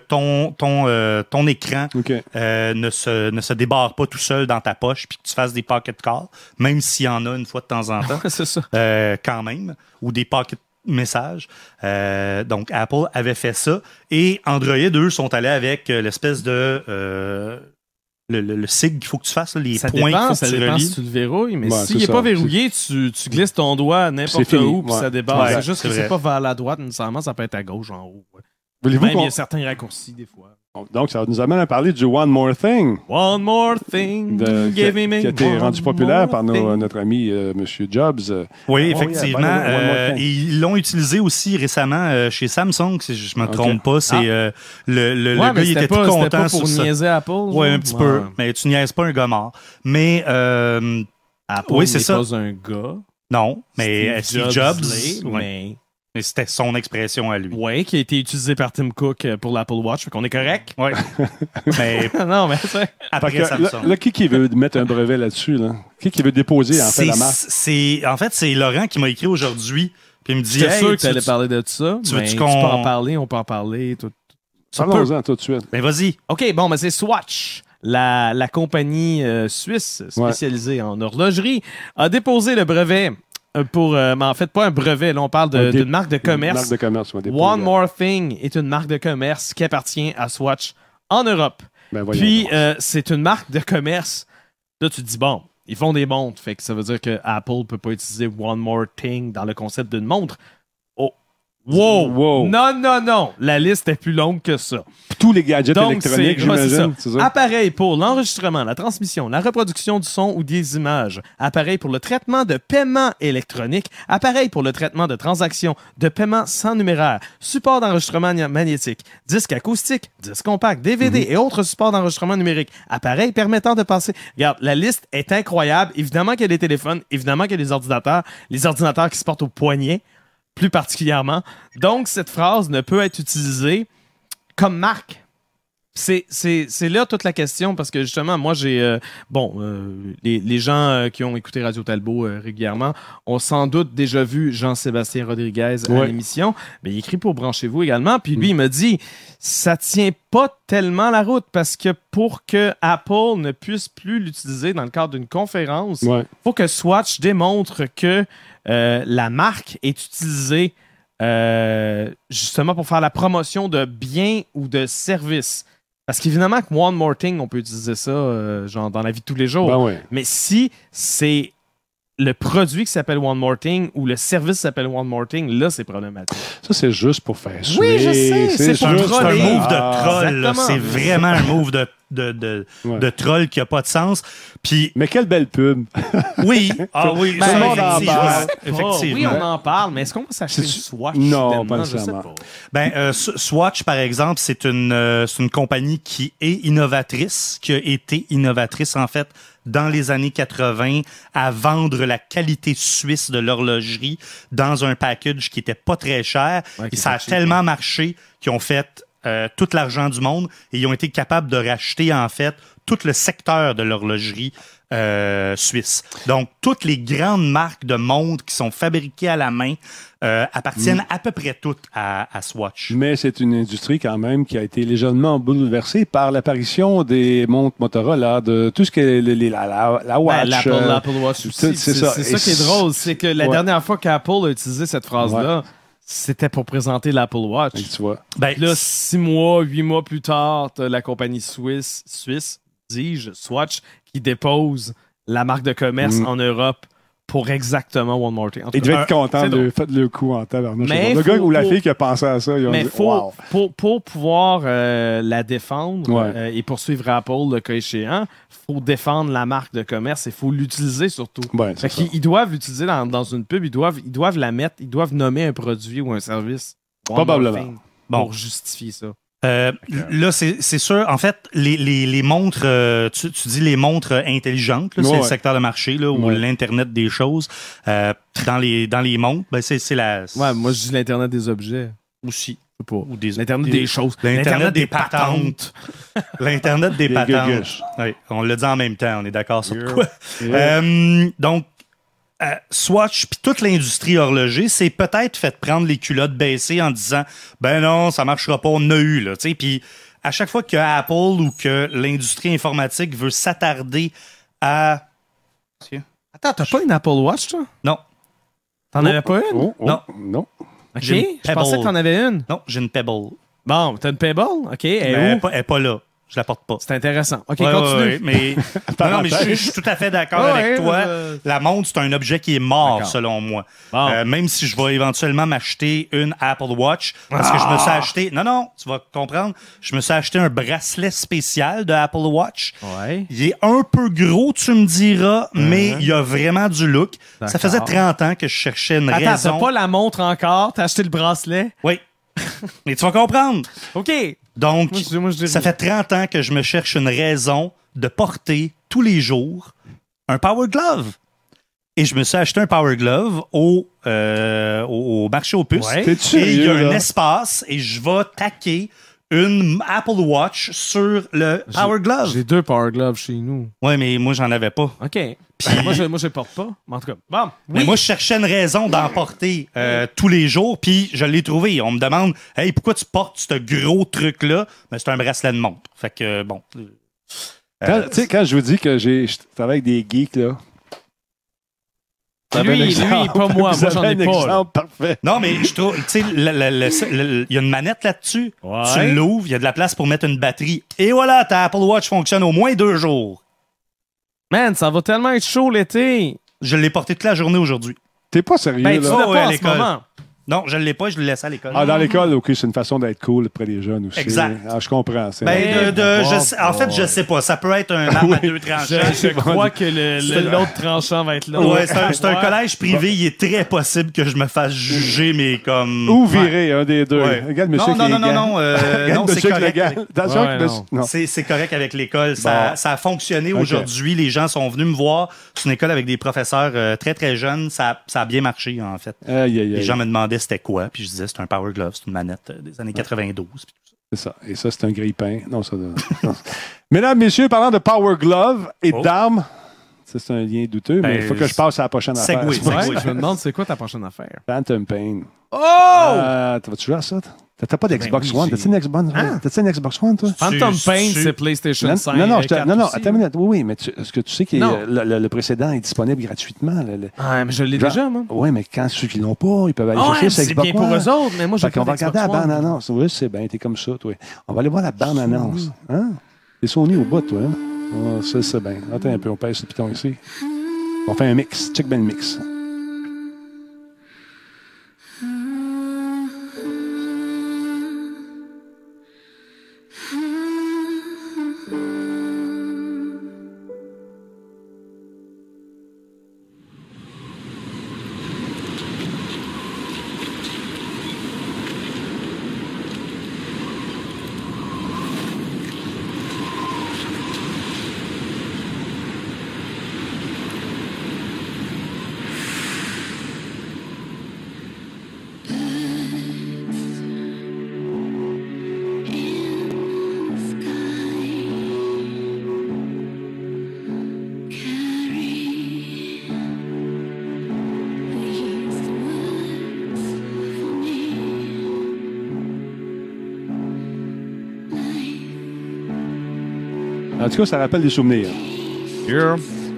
ton écran ne se débarre pas tout seul dans ta poche puis que tu fasses des pocket calls, même s'il y en a une fois de temps en temps. C'est ça. Quand même. Ou des pocket messages. Donc, Apple avait fait ça. Et Android, eux, sont allés avec l'espèce de... Le SIG qu'il faut que tu fasses, là, les points qu'il faut que tu relis. Si tu le verrouilles, mais s'il n'est pas verrouillé, tu glisses ton doigt n'importe où puis ça débarre. C'est juste que c'est pas vers la droite nécessairement, ça peut être à gauche en haut. Même il y a certains raccourcis, des fois. Donc, ça nous amène à parler du One More Thing. One More Thing. Qui a été rendu populaire par notre ami M. Jobs. Oui, effectivement. Ils l'ont utilisé aussi récemment chez Samsung, si je ne me trompe pas. C'est le gars, il était tout content. C'était pas pour niaiser Apple? Oui, un petit peu. Mais tu niaises pas un gars mort. Mais Apple oui, c'est n'est ça. pas un gars. Non, mais Steve Jobs, mais c'était son expression à lui. Oui, qui a été utilisé par Tim Cook pour l'Apple Watch, fait qu'on est correct. Oui. Mais non, mais c'est... Après Samsung. Là, qui veut mettre un brevet là-dessus? Là? Qui veut déposer en fait la marque? En fait, c'est Laurent qui m'a écrit aujourd'hui. Puis il me dit, J'étais sûr que tu allais parler de ça. Tu veux tu peux en parler, on peut en parler. Parlons-en tout de suite. Mais vas-y. OK, bon, c'est Swatch. La compagnie suisse spécialisée en horlogerie a déposé le brevet pour... mais en fait, pas un brevet. Là, on parle d'une marque de commerce. Une marque de commerce. One More Thing est une marque de commerce qui appartient à Swatch en Europe. Puis, c'est une marque de commerce. Là, tu te dis, bon, ils font des montres. Fait que ça veut dire que Apple ne peut pas utiliser One More Thing dans le concept d'une montre. Wow! Non! La liste est plus longue que ça. Tous les gadgets électroniques, j'imagine. C'est ça. Appareil pour l'enregistrement, la transmission, la reproduction du son ou des images. Appareil pour le traitement de paiement électronique. Appareil pour le traitement de transactions de paiement sans numéraire. Support d'enregistrement magnétique. Disque acoustique. Disque compact. DVD et autres supports d'enregistrement numérique. Appareil permettant de passer... Regarde, la liste est incroyable. Évidemment qu'il y a des téléphones. Évidemment qu'il y a des ordinateurs. Les ordinateurs qui se portent au poignet. Plus particulièrement. Donc, cette phrase ne peut être utilisée comme marque. C'est là toute la question, parce que justement, moi, j'ai... les gens qui ont écouté Radio Talbot régulièrement ont sans doute déjà vu Jean-Sébastien Rodriguez à l'émission, mais il écrit pour Branchez-vous également, puis lui, il me dit, ça tient pas tellement la route, parce que pour que Apple ne puisse plus l'utiliser dans le cadre d'une conférence, il faut que Swatch démontre que la marque est utilisée justement pour faire la promotion de biens ou de services. Parce qu'évidemment que One More Thing, on peut utiliser ça genre dans la vie de tous les jours. Mais si c'est le produit qui s'appelle One More Thing ou le service qui s'appelle One More Thing, là, c'est problématique. Ça, c'est juste pour faire suer. Oui, je sais. C'est un move de troll. C'est vraiment un move de troll qui n'a pas de sens. Puis, mais quelle belle pub. Oui. Oui, effectivement. Oui, on en parle, mais est-ce qu'on va s'acheter une Swatch? Non, pas nécessairement. Swatch, par exemple, c'est une compagnie qui est innovatrice, qui a été innovatrice, en fait, dans les années 80, à vendre la qualité suisse de l'horlogerie dans un package qui n'était pas très cher. Et ça a tellement marché qu'ils ont fait tout l'argent du monde et ils ont été capables de racheter, en fait, tout le secteur de l'horlogerie suisse. Donc, toutes les grandes marques de montres qui sont fabriquées à la main appartiennent à peu près toutes à Swatch. Mais c'est une industrie quand même qui a été légèrement bouleversée par l'apparition des montres Motorola, de tout ce qui est la Watch. L'Apple Watch aussi. C'est ça qui est drôle, c'est que la dernière fois qu'Apple a utilisé cette phrase-là, c'était pour présenter l'Apple Watch. Et tu vois. Là, 6 mois, 8 mois plus tard, t'as la compagnie suisse, dis-je, Swatch, qui dépose la marque de commerce en Europe pour exactement One More Thing. Il devait être content de faire le coup en tabarnouche. Le gars ou la fille qui a pensé à ça, ils ont dit wow. Pour pouvoir la défendre et poursuivre Apple le cas échéant, il faut défendre la marque de commerce et il faut l'utiliser surtout. Ils doivent l'utiliser dans une pub, ils doivent la mettre, ils doivent nommer un produit ou un service. Probablement. Pour justifier ça. Là, c'est sûr. En fait, les montres, tu dis les montres intelligentes, là, c'est le secteur de marché là, ou l'Internet des choses. Dans les montres, c'est la... Ouais, moi, je dis l'Internet des objets aussi. Ou l'Internet des choses. L'Internet des patentes. L'Internet des patentes. Oui, on l'a dit en même temps, on est d'accord sur quoi. Donc, Swatch puis toute l'industrie horloger s'est peut-être fait prendre les culottes baissées en disant ben non, ça marchera pas, on a eu là, tu sais. Puis à chaque fois que Apple ou que l'industrie informatique veut s'attarder à... Attends, t'as pas une Apple Watch, toi? Non. T'en avais pas une? Non. OK, je pensais que t'en avais une. Non, j'ai une Pebble. Bon, t'as une Pebble? OK, elle est pas là. Je la porte pas. C'est intéressant. OK, continue. Ouais, mais je suis tout à fait d'accord avec toi. La montre, c'est un objet qui est mort, selon moi. Bon. Même si je vais éventuellement m'acheter une Apple Watch, parce que je me suis acheté... Non, tu vas comprendre. Je me suis acheté un bracelet spécial de Apple Watch. Ouais. Il est un peu gros, tu me diras, mais il a vraiment du look. D'accord. Ça faisait 30 ans que je cherchais une raison. Attends, t'as pas la montre encore? T'as acheté le bracelet? Oui. Mais tu vas comprendre. OK. Donc, ça fait 30 ans que je me cherche une raison de porter tous les jours un Power Glove. Et je me suis acheté un Power Glove au marché aux puces. Ouais. Et il y a un espace et je vais taquer une Apple Watch sur le Power Glove. J'ai 2 Power Gloves chez nous. Oui, mais moi, j'en avais pas. OK. Puis, moi, je ne porte pas. En tout cas, bon. Mais moi, je cherchais une raison d'en porter tous les jours, puis je l'ai trouvé. On me demande, hey, pourquoi tu portes ce gros truc-là? Ben, c'est un bracelet de montre. Fait que, bon. Tu sais, quand je vous dis que je travaille avec des geeks, là. Lui, pas moi. Moi, j'en ai pas. Parfait. Non, mais je trouve, tu sais, il y a une manette là-dessus. Ouais. Tu l'ouvres, il y a de la place pour mettre une batterie. Et voilà, ta Apple Watch fonctionne au moins 2 jours. Man, ça va tellement être chaud l'été. Je l'ai porté toute la journée aujourd'hui. T'es pas sérieux, ben, là? Tu l'as pas en ce moment. Non, je ne l'ai pas, je le laisse à l'école. Ah, dans l'école, OK, c'est une façon d'être cool près des jeunes aussi. Exact. Ah, je comprends. En fait, je sais pas. Ça peut être un arme à 2 tranchants. Je crois que l'autre tranchant va être là. Ouais, c'est un collège privé. Il est très possible que je me fasse juger, mais comme... Ou virer, un des deux. Ouais. Regarde, monsieur non, c'est correct. Attention, c'est correct avec l'école. Ça a fonctionné aujourd'hui. Les gens sont venus me voir. C'est une école avec des professeurs très, très jeunes. Ça a bien marché, en fait. Les gens me demandaient c'était quoi, puis je disais c'est un Power Glove, c'est une manette des années 92. Puis tout ça. C'est ça. Et ça, c'est un grille-pain. Non, ça. Mesdames, messieurs, parlant de Power Glove et d'armes, ça, c'est un lien douteux, mais il faut que je passe à la prochaine affaire. Ouais, je me demande c'est quoi ta prochaine affaire. Phantom Pain. Oh! Tu vas-tu jouer à ça? T'as pas d'Xbox One? T'as-tu une Xbox One? T'as-tu une Xbox One, toi? Phantom Pain, c'est PlayStation 5. Non, attends une minute. Oui, mais est-ce que tu sais que le précédent est disponible gratuitement? Mais je l'ai déjà, moi. Oui, mais quand ceux qui l'ont pas, ils peuvent aller chercher sur Xbox One. C'est bien pour eux autres, mais moi, j'ai pas On va regarder la bande-annonce. Oui, c'est bien, t'es comme ça, toi. On va aller voir la bande-annonce. Hein? T'es Sony au bout, toi. Hein? C'est bien. Attends un peu, on pèse ce piton ici. On fait un mix. Check bien le mix. En tout cas, ça rappelle des souvenirs. Yeah.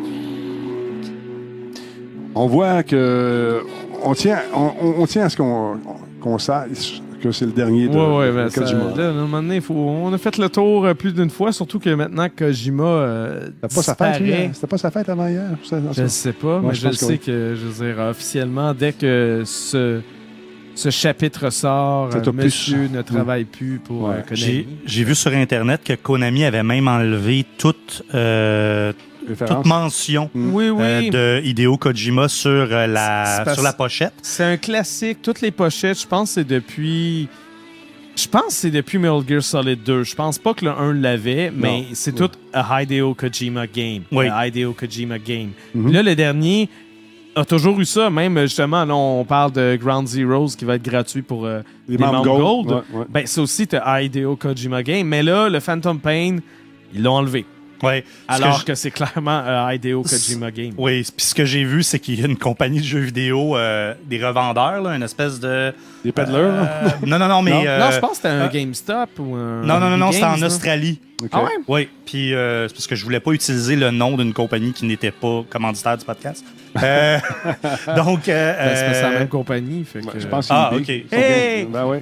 On voit que on tient à ce qu'on sache que c'est le dernier de Kojima. Là, à un moment donné, on a fait le tour plus d'une fois, surtout que maintenant Kojima C'était pas sa fête avant hier? Je ne sais pas, mais je sais que, je veux dire, officiellement, dès que ce chapitre sort, monsieur ne travaille plus pour Konami. J'ai vu sur Internet que Konami avait même enlevé toute mention de Hideo Kojima sur la pochette. C'est un classique. Toutes les pochettes, je pense que c'est depuis Metal Gear Solid 2. Je pense pas que le 1 l'avait, mais c'est tout un Hideo Kojima game. Hideo Kojima game. Là, le dernier a toujours eu ça. Même, justement, là, on parle de Ground Zeroes qui va être gratuit pour les membres Gold. Ben, c'est aussi Hideo Kojima game. Mais là, le Phantom Pain, ils l'ont enlevé. Ouais, alors que c'est clairement Hideo Kojima game. Oui, puis ce que j'ai vu, c'est qu'il y a une compagnie de jeux vidéo, des revendeurs, là, une espèce de... Des peddlers? Non, mais... Non, je pense que c'était un GameStop ou un... Non, c'était en Australie. Okay. Ah ouais? Oui, puis c'est parce que je voulais pas utiliser le nom d'une compagnie qui n'était pas commanditaire du podcast. Donc... c'est la même compagnie. Fait que... Je pense que OK. Hey! Ben oui.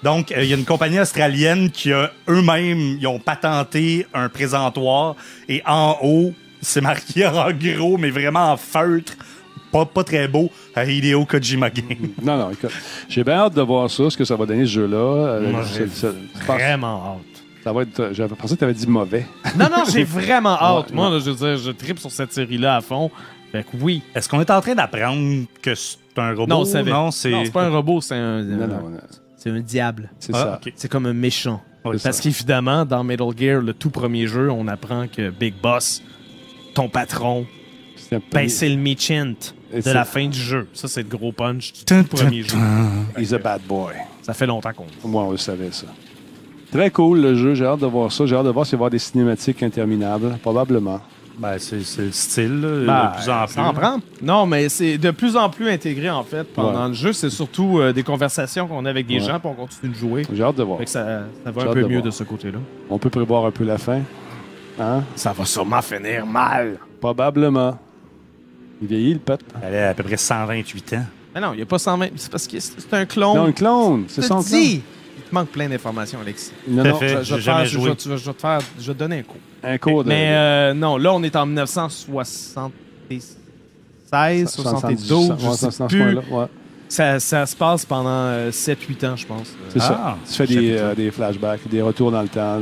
Donc, il y a une compagnie australienne qui a eux-mêmes, ils ont patenté un présentoir et en haut, c'est marqué en gros, mais vraiment en feutre, pas très beau, Hideo Kojima Game. Non, écoute, j'ai bien hâte de voir ça, ce que ça va donner ce jeu-là. Moi, j'ai vraiment hâte. Ça va être. J'avais pensé que tu avais dit mauvais. Non, j'ai vraiment hâte. Ouais, Moi, là, je veux dire, je tripe sur cette série-là à fond. Fait que oui. Est-ce qu'on est en train d'apprendre que c'est un robot? Non, c'est pas un robot, c'est un. Non. C'est un diable. C'est ça. Okay. C'est comme un méchant. Ouais, parce qu'évidemment, dans Metal Gear, le tout premier jeu, on apprend que Big Boss, ton patron, c'est le Meechant de la fin du jeu. Ça, c'est le gros punch du tout premier jeu. He's a bad boy. Ça fait longtemps qu'on... Moi, on le savait, ça. Très cool, le jeu. J'ai hâte de voir ça. J'ai hâte de voir s'il va y avoir des cinématiques interminables. Probablement. Ben, c'est le style, de plus en plus. Ça en prend. Non, mais c'est de plus en plus intégré, en fait, pendant le jeu. C'est surtout des conversations qu'on a avec des gens, puis on continue de jouer. J'ai hâte de voir. Fait que ça va un peu mieux de ce côté-là. On peut prévoir un peu la fin. Hein? Ça va sûrement finir mal. Probablement. Il vieillit, le pet. Elle a à peu près 128 ans. Mais non, il n'y a pas 120. C'est parce que c'est un clone. Non, un clone. C'est son clone. Il te manque plein d'informations, Alexis. Non, j'ai jamais joué. Je vais te donner un cours. Un cours de... Mais non, là, on est en 1976, 72, je sais plus. Ouais. Ça se passe pendant 7-8 ans, je pense. C'est ça. Tu fais des flashbacks, des retours dans le temps.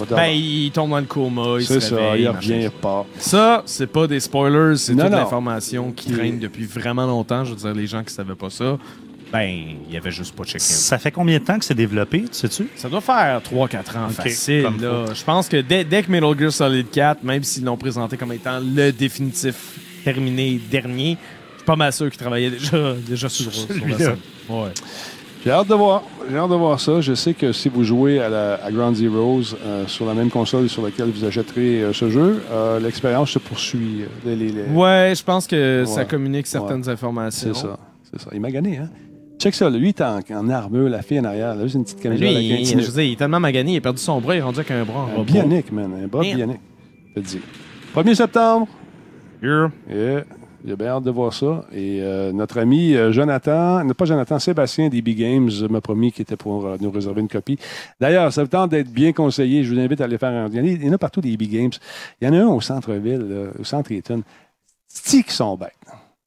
Il tombe dans le coma, il se réveille. C'est ça, il revient, il repart. Ça, c'est pas des spoilers, c'est toute l'information qui traîne depuis vraiment longtemps. Je veux dire, les gens qui savaient pas ça, il y avait juste pas checké. Ça fait combien de temps que c'est développé, tu sais-tu? Ça doit faire 3-4 ans facile. Là. Je pense que dès que Metal Gear Solid 4, même s'ils l'ont présenté comme étant le définitif terminé dernier, je suis pas mal sûr qu'ils travaillaient déjà sur la scène. Ouais. J'ai hâte de voir ça. Je sais que si vous jouez à Ground Zeroes sur la même console sur laquelle vous achèterez ce jeu, l'expérience se poursuit. Ouais, je pense que ça communique certaines informations. C'est ça. Il m'a gagné, hein? Check ça, lui, il est en armure, la fille en arrière. Là, c'est une petite camisole avec un je veux dire, il est tellement magané, il a perdu son bras, il est rendu avec un bras en robot. Bionique, man. Un bras bionique. Je te dis. 1er septembre. Yeah. J'ai bien hâte de voir ça. Et notre ami Sébastien d'EB Games m'a promis qu'il était pour nous réserver une copie. D'ailleurs, ça me tente d'être bien conseillé. Je vous invite à aller faire un... Il y en a partout des EB Games. Il y en a un au centre-ville, au centre Eaton. C'est qui sont bêtes.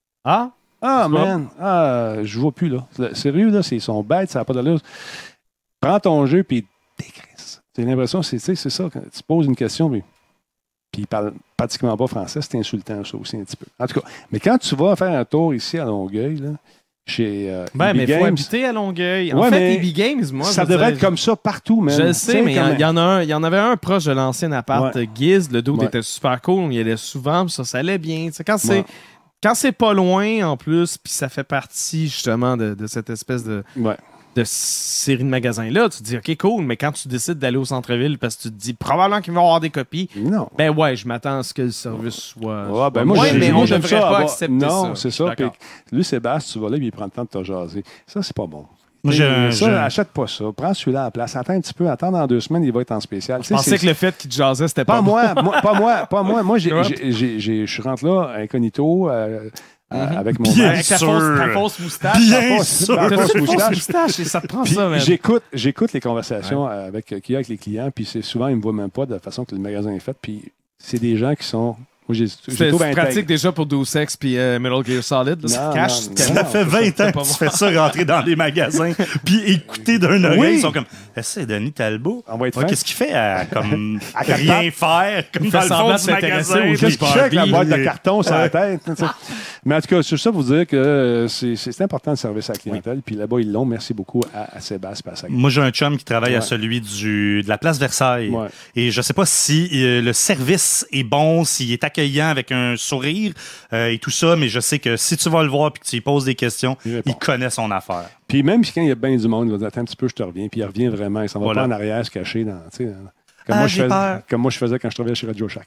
Ah, man! Je vois plus, là. Sérieux, là, ils sont bêtes, ça n'a pas d'allure. Prends ton jeu, puis décrisse. J'ai l'impression, c'est ça, quand tu poses une question, puis ils parlent pratiquement pas français, c'est insultant, ça aussi, un petit peu. En tout cas, mais quand tu vas faire un tour ici à Longueuil, là, chez mais il faut habiter à Longueuil. En fait, EB Games, moi... Ça devrait être comme ça partout, même. Je le sais, mais il y en avait un proche de l'ancien appart Giz. Le dude était super cool, on y allait souvent, puis ça allait bien. Quand c'est pas loin, en plus, puis ça fait partie, justement, de cette espèce de série de magasins-là, tu te dis, OK, cool, mais quand tu décides d'aller au centre-ville parce que tu te dis, probablement qu'ils vont avoir des copies, je m'attends à ce que le service soit... mais on ne devrait pas accepter ça. Non, c'est ça. Puis lui, Sébastien, tu vas là, puis il prend le temps de te jaser. Ça, c'est pas bon. Achète pas ça. Prends celui-là à la place. Attends un petit peu. Attends dans 2 semaines, il va être en spécial. Je pensais que le fait qu'il te jasait, c'était pas moi. Pas moi. Moi, je suis rentré là, incognito, avec mon avec ta fausse moustache. Bien sûr. T'as une fausse moustache et ça te prend ça, même. J'écoute les conversations qu'il y a avec les clients, puis souvent, ils me voient même pas de la façon que le magasin est fait. Puis c'est des gens qui sont... C'est pratique déjà pour Deus Ex puis Metal Gear Solid. Ça fait 20 ans que tu fais ça rentrer dans les magasins puis écouter d'un oreille. Ils sont comme, c'est Denis Talbot. Qu'est-ce qu'il fait à rien faire comme dans le fond du magasin? Qu'est-ce qu'il fait avec la boîte de carton sur la tête? Mais en tout cas, c'est ça pour vous dire que c'est important le service à la clientèle. Puis là-bas, ils l'ont. Merci beaucoup à Sébastien. Moi, j'ai un chum qui travaille à celui de la place Versailles. Et je sais pas si le service est bon, s'il est accueillant avec un sourire et tout ça, mais je sais que si tu vas le voir et que tu lui poses des questions, il connaît son affaire. Puis même quand il y a bien du monde, il va dire attends un petit peu, je te reviens, puis il revient vraiment, il s'en va pas en arrière se cacher dans... Comme moi, je faisais quand je travaillais chez Radio Shack.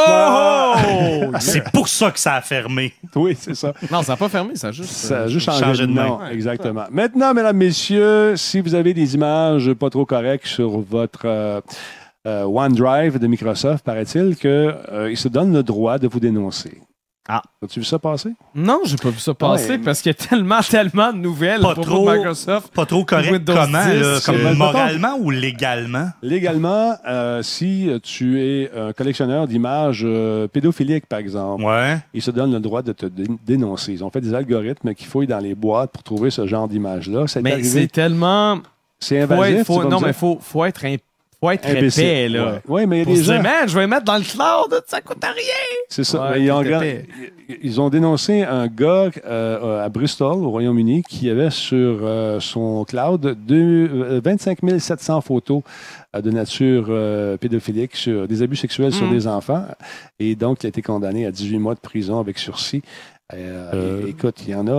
C'est pour ça que ça a fermé. Oui, c'est ça. Non, ça n'a pas fermé, ça a juste changé de nom. Exactement. Maintenant, mesdames, messieurs, si vous avez des images pas trop correctes sur votre... OneDrive de Microsoft, paraît-il, qu'il se donne le droit de vous dénoncer. Ah. As-tu vu ça passer? Non, j'ai pas vu ça passer parce qu'il y a tellement de nouvelles pas trop de Microsoft. Pas trop correct. Windows Comment? 10, Là, comme moralement ou légalement? Légalement, si tu es un collectionneur d'images pédophiliques, par exemple, ils se donnent le droit de te dénoncer. Ils ont fait des algorithmes qui fouillent dans les boîtes pour trouver ce genre d'images-là. Mais c'est tellement... C'est invasif. Non, mais faut être épais, là. Oui, mais il y a des gens... je vais les mettre dans le cloud, ça coûte rien. C'est ça. Ouais, ils ont dénoncé un gars à Bristol, au Royaume-Uni, qui avait sur son cloud 25 700 photos de nature pédophilique, sur des abus sexuels sur des enfants. Et donc, il a été condamné à 18 mois de prison avec sursis. Écoute, il y en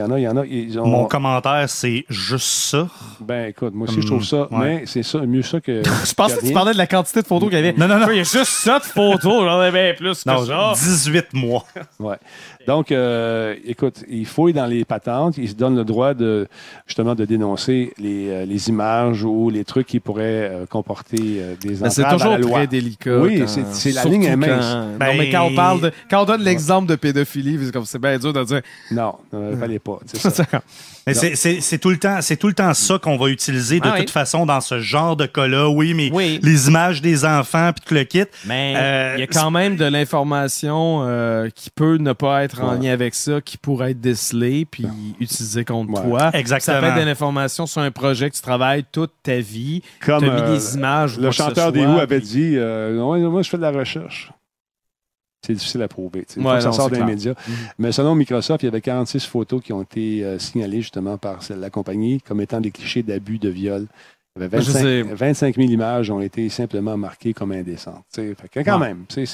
a. Mon commentaire, c'est juste ça. Ben, écoute, moi aussi, je trouve ça, mais c'est ça, mieux ça que. Je pensais que tu parlais de la quantité de photos qu'il y avait. Non. Il y a juste ça de photos, j'en ai bien plus que ça. 18 mois. Ouais. Donc, écoute, il fouille dans les patentes, il se donne le droit justement de dénoncer les images ou les trucs qui pourraient comporter des entraves c'est toujours à la loi. Très délicat. Oui, c'est la ligne est mince. Non, mais quand on donne l'exemple de pédophilie, c'est bien dur de dire. Non, il fallait pas. C'est ça. Mais c'est tout le temps ça qu'on va utiliser de toute façon dans ce genre de cas-là. Oui, mais les images des enfants puis tout le kit. Mais il y a quand même de l'information qui peut ne pas être en lien avec ça, qui pourrait être décelée puis utilisée contre toi. Exactement. Ça peut être de l'information sur un projet que tu travailles toute ta vie. Comme tu as mis des images. Le chanteur des Who avait dit moi, je fais de la recherche. C'est difficile à prouver. Ça sort des médias. Mais selon Microsoft, il y avait 46 photos qui ont été signalées justement par la compagnie comme étant des clichés d'abus, de viol. Il y avait 25 000 images ont été simplement marquées comme indécentes. Fait que quand même, ils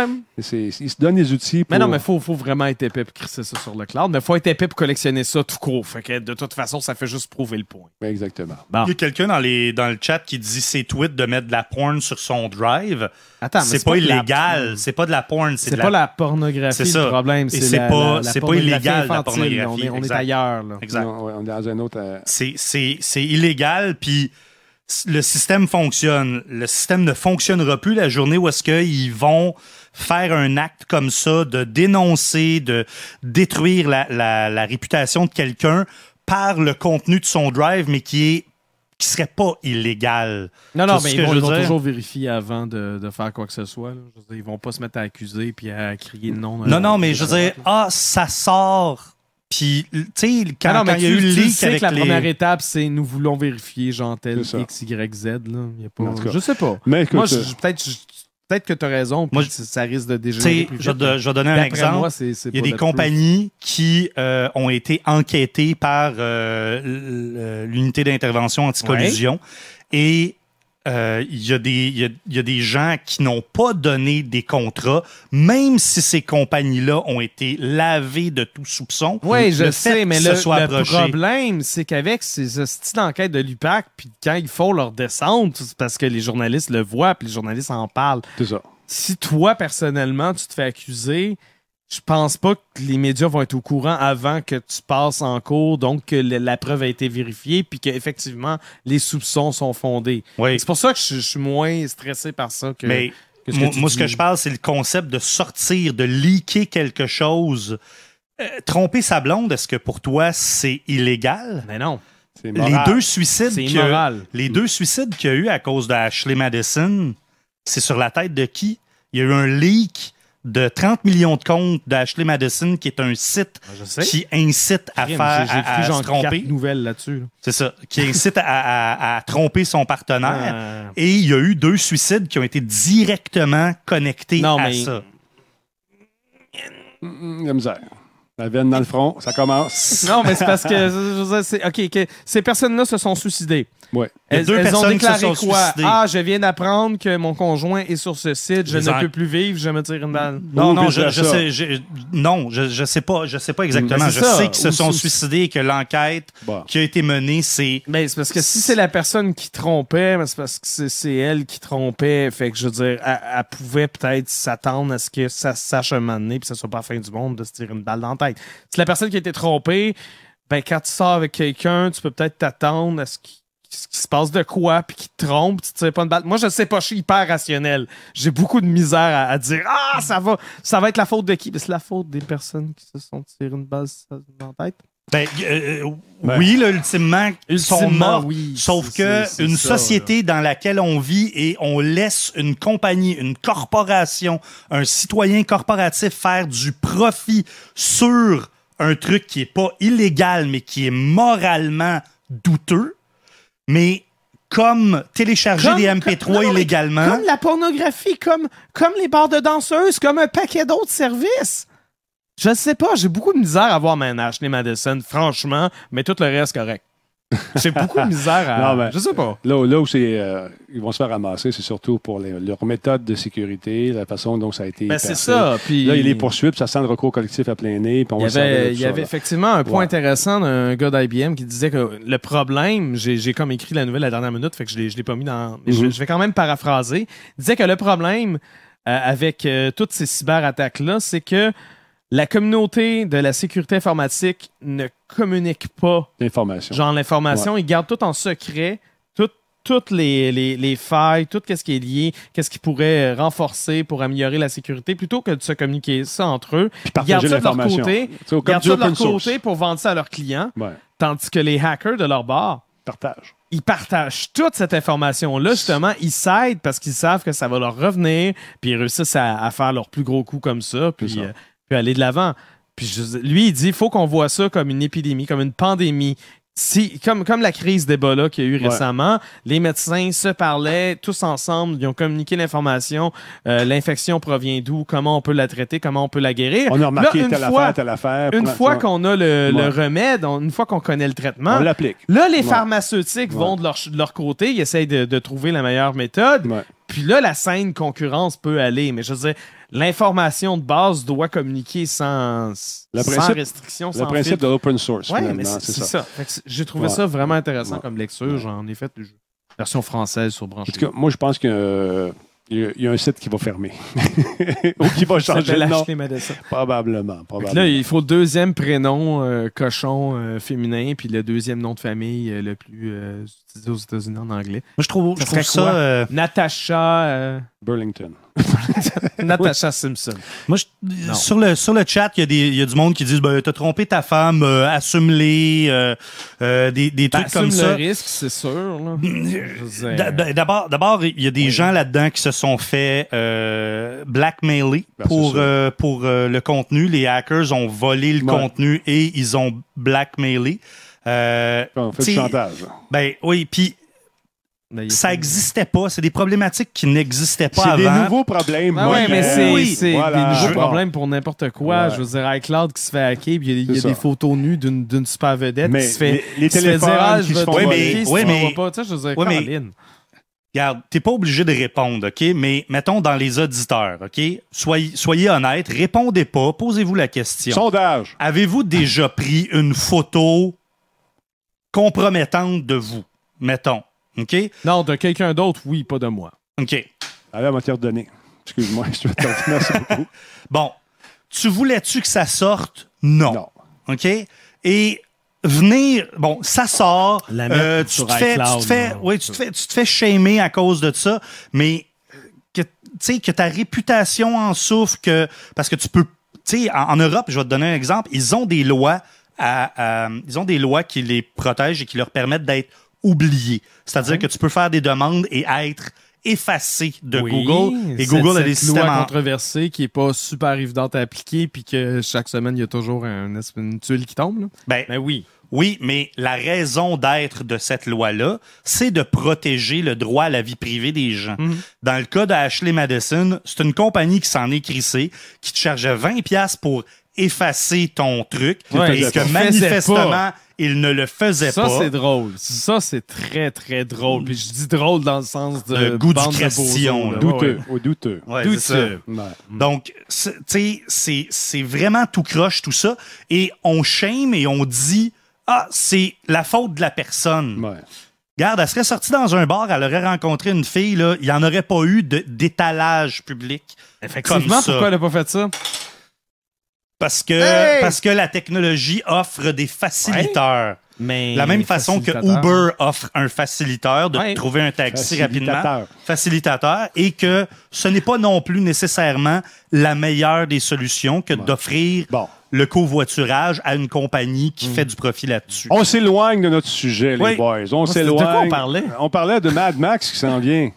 se donnent des outils pour... Mais non, mais il faut vraiment être épais pour crisser ça sur le cloud. Mais il faut être épais pour collectionner ça tout court. Fait que de toute façon, ça fait juste prouver le point. Oui, exactement. Bon. Il y a quelqu'un dans le chat qui dit c'est tweet de mettre de la porn sur son drive. Attends, c'est pas illégal. C'est pas de la porn. C'est pas la pornographie le problème. C'est pas illégal, la pornographie. On est ailleurs. Là. Exact. Non, on est dans un autre... C'est illégal, puis... Le système fonctionne. Le système ne fonctionnera plus la journée où est-ce qu'ils vont faire un acte comme ça, de dénoncer, de détruire la réputation de quelqu'un par le contenu de son drive, mais qui serait pas illégal. Non, mais ils vont toujours vérifier avant de faire quoi que ce soit. Là. Je veux dire, ils vont pas se mettre à accuser puis à crier le nom. Non, mais je veux dire, ça sort... Puis, tu sais, quand il y a eu le leak avec la première étape, c'est nous voulons vérifier genre tel X, Y, Z. Là. Y a pas... Je sais pas. Mais écoute, moi, peut-être que tu as raison. Moi, ça risque de dégénérer. Je vais donner un exemple. Moi, il y a des compagnies qui ont été enquêtées par l'unité d'intervention anti-collusion et il y a des gens qui n'ont pas donné des contrats, même si ces compagnies-là ont été lavées de tout soupçon. Oui, je sais, mais le problème, c'est qu'avec ces styles d'enquête de l'UPAC, puis quand ils font leur descente, c'est parce que les journalistes le voient, puis les journalistes en parlent. C'est ça. Si toi, personnellement, tu te fais accuser... Je pense pas que les médias vont être au courant avant que tu passes en cours, donc que la preuve a été vérifiée, puis qu'effectivement, les soupçons sont fondés. Oui. C'est pour ça que je suis moins stressé par ça que... Mais moi, ce que je parle, c'est le concept de sortir, de leaker quelque chose. Tromper sa blonde, est-ce que pour toi, c'est illégal? Mais non. C'est moral. C'est immoral. Les deux suicides qu'il y a eu à cause d'Ashley Madison, c'est sur la tête de qui? Il y a eu un leak de 30 millions de comptes d'Ashley Madison, qui est un site qui incite à se tromper. 4 nouvelles là-dessus. Là. C'est ça, qui incite à tromper son partenaire. Et il y a eu 2 suicides qui ont été directement connectés à ça. La misère. La veine dans le front, ça commence. Non, mais c'est parce que ces personnes-là se sont suicidées. Ouais. Elles ont déclaré quoi? Je viens d'apprendre que mon conjoint est sur ce site, je ne peux plus vivre, je me tire une balle. Non, je sais pas exactement. Je sais qu'ils se sont suicidés et que l'enquête qui a été menée, c'est... Ben, c'est parce que si c'est la personne qui trompait, c'est parce que c'est elle qui trompait. Fait que je veux dire, elle pouvait peut-être s'attendre à ce que ça se sache un moment donné puis que ce soit pas la fin du monde de se tirer une balle dans la tête. Si la personne qui a été trompée, ben quand tu sors avec quelqu'un, tu peux peut-être t'attendre à ce se passe de quoi, puis qui te trompe, tu tires pas une balle. Moi, je sais pas, je suis hyper rationnel. J'ai beaucoup de misère à dire « Ah, ça va être la faute de qui? » C'est la faute des personnes qui se sont tirées une balle dans la tête. Oui, là, ultimement, ils sont morts. Oui, sauf que une société dans laquelle on vit et on laisse une compagnie, une corporation, un citoyen corporatif faire du profit sur un truc qui est pas illégal, mais qui est moralement douteux, mais comme télécharger des MP3 illégalement. Comme la pornographie, comme les bars de danseuses, comme un paquet d'autres services. Je sais pas, j'ai beaucoup de misère à voir Ashley Madison, franchement, mais tout le reste, correct. J'ai beaucoup de misère à... Non, ben, je sais pas. Là où ils vont se faire ramasser, c'est surtout pour leur méthode de sécurité, la façon dont ça a été c'est ça. Puis là, il y a les poursuites, puis ça sent le recours collectif à plein nez. Puis il y avait effectivement un point intéressant d'un gars d'IBM qui disait que le problème, j'ai comme écrit la nouvelle à la dernière minute, fait que je l'ai pas mis dans... Mais je vais quand même paraphraser. Il disait que le problème avec toutes ces cyberattaques-là, c'est que la communauté de la sécurité informatique ne communique pas l'information. Ils gardent tout en secret, toutes les failles, tout ce qui est lié, qu'est-ce qui pourrait renforcer pour améliorer la sécurité, plutôt que de se communiquer ça entre eux. Ils gardent ça de leur côté, pour vendre ça à leurs clients, tandis que les hackers de leur bord ils partagent toute cette information-là, justement. Ils s'aident parce qu'ils savent que ça va leur revenir, puis ils réussissent à faire leur plus gros coup comme ça, puis aller de l'avant. Puis lui, il dit, il faut qu'on voit ça comme une épidémie, comme une pandémie. Comme la crise d'Ebola qu'il y a eu récemment, les médecins se parlaient tous ensemble, ils ont communiqué l'information, l'infection provient d'où, comment on peut la traiter, comment on peut la guérir. On a remarqué telle affaire. Une fois qu'on a le remède, une fois qu'on connaît le traitement, on l'applique. Là, les pharmaceutiques vont de leur côté, ils essayent de trouver la meilleure méthode. Puis là, la saine concurrence peut aller. Mais je veux dire, l'information de base doit communiquer sans restriction, sans le principe de l'open source, mais c'est ça. J'ai trouvé ça vraiment intéressant comme lecture. J'en ai fait une version française sur Branché. En tout cas, moi, je pense qu'il y a un site qui va fermer. Ou qui va changer le nom. Probablement. Là, il faut le deuxième prénom cochon féminin, puis le deuxième nom de famille le plus utilisé aux États-Unis en anglais. Moi, je trouve ça... Natasha... Burlington. Natasha Simpson. Moi, sur le chat, il y a du monde qui dit t'as trompé ta femme, assume-les, des trucs comme ça. Assume le risque, c'est sûr. D'abord, il y a des gens là-dedans qui se sont fait blackmailer pour le contenu. Les hackers ont volé le contenu et ils ont blackmailé. On fait du chantage. Oui, puis ça n'existait pas. C'est des problématiques qui n'existaient pas avant. C'est des nouveaux problèmes. Mais c'est des nouveaux problèmes pour n'importe quoi. Je veux dire, iCloud qui se fait hacker, puis il y a des photos nues d'une super vedette qui se fait... Les téléphones qui se font Caroline. Regarde, t'es pas obligé de répondre, OK? Mais mettons dans les auditeurs, OK? Soyez honnêtes, répondez pas, posez-vous la question. Sondage. Avez-vous déjà pris une photo compromettante de vous, mettons? OK? Non, de quelqu'un d'autre, oui, pas de moi. OK. Allez, on va te redonner. Excuse-moi, je vais te redonner. Merci beaucoup. Bon. Tu voulais-tu que ça sorte? Non. OK? Et venir... Bon, ça sort. Tu te fais shamer à cause de ça, mais que ta réputation en souffre, parce que tu peux... Tu sais, en Europe, je vais te donner un exemple, ils ont des lois qui les protègent et qui leur permettent d'être oublié. C'est-à-dire que tu peux faire des demandes et être effacé de Google. Et Google a des systèmes... loi controversée qui n'est pas super évidente à appliquer puis que chaque semaine, il y a toujours une tuile qui tombe. Là. Ben oui. Oui, mais la raison d'être de cette loi-là, c'est de protéger le droit à la vie privée des gens. Mm-hmm. Dans le cas d'Ashley Madison, c'est une compagnie qui s'en est crissée, qui te chargeait 20$ pour effacer ton truc et que manifestement... il ne le faisait pas. Ça, c'est drôle. Ça, c'est très, très drôle. Puis je dis drôle dans le sens de le goût du question. Douteux. Douteux. Donc, tu sais, c'est vraiment tout croche, tout ça. Et on shame et on dit « Ah, c'est la faute de la personne. » Regarde, elle serait sortie dans un bar, elle aurait rencontré une fille, là, il n'y en aurait pas eu d'étalage public. Effectivement, pourquoi elle n'a pas fait ça? Parce que la technologie offre des faciliteurs. Ouais. Mais la même façon que Uber offre un facilitateur de trouver un taxi rapidement. Facilitateur. Et que ce n'est pas non plus nécessairement la meilleure des solutions que d'offrir le covoiturage à une compagnie qui fait du profit là-dessus. On s'éloigne de notre sujet, les boys. On s'éloigne. De quoi on parlait? On parlait de Mad Max qui s'en vient.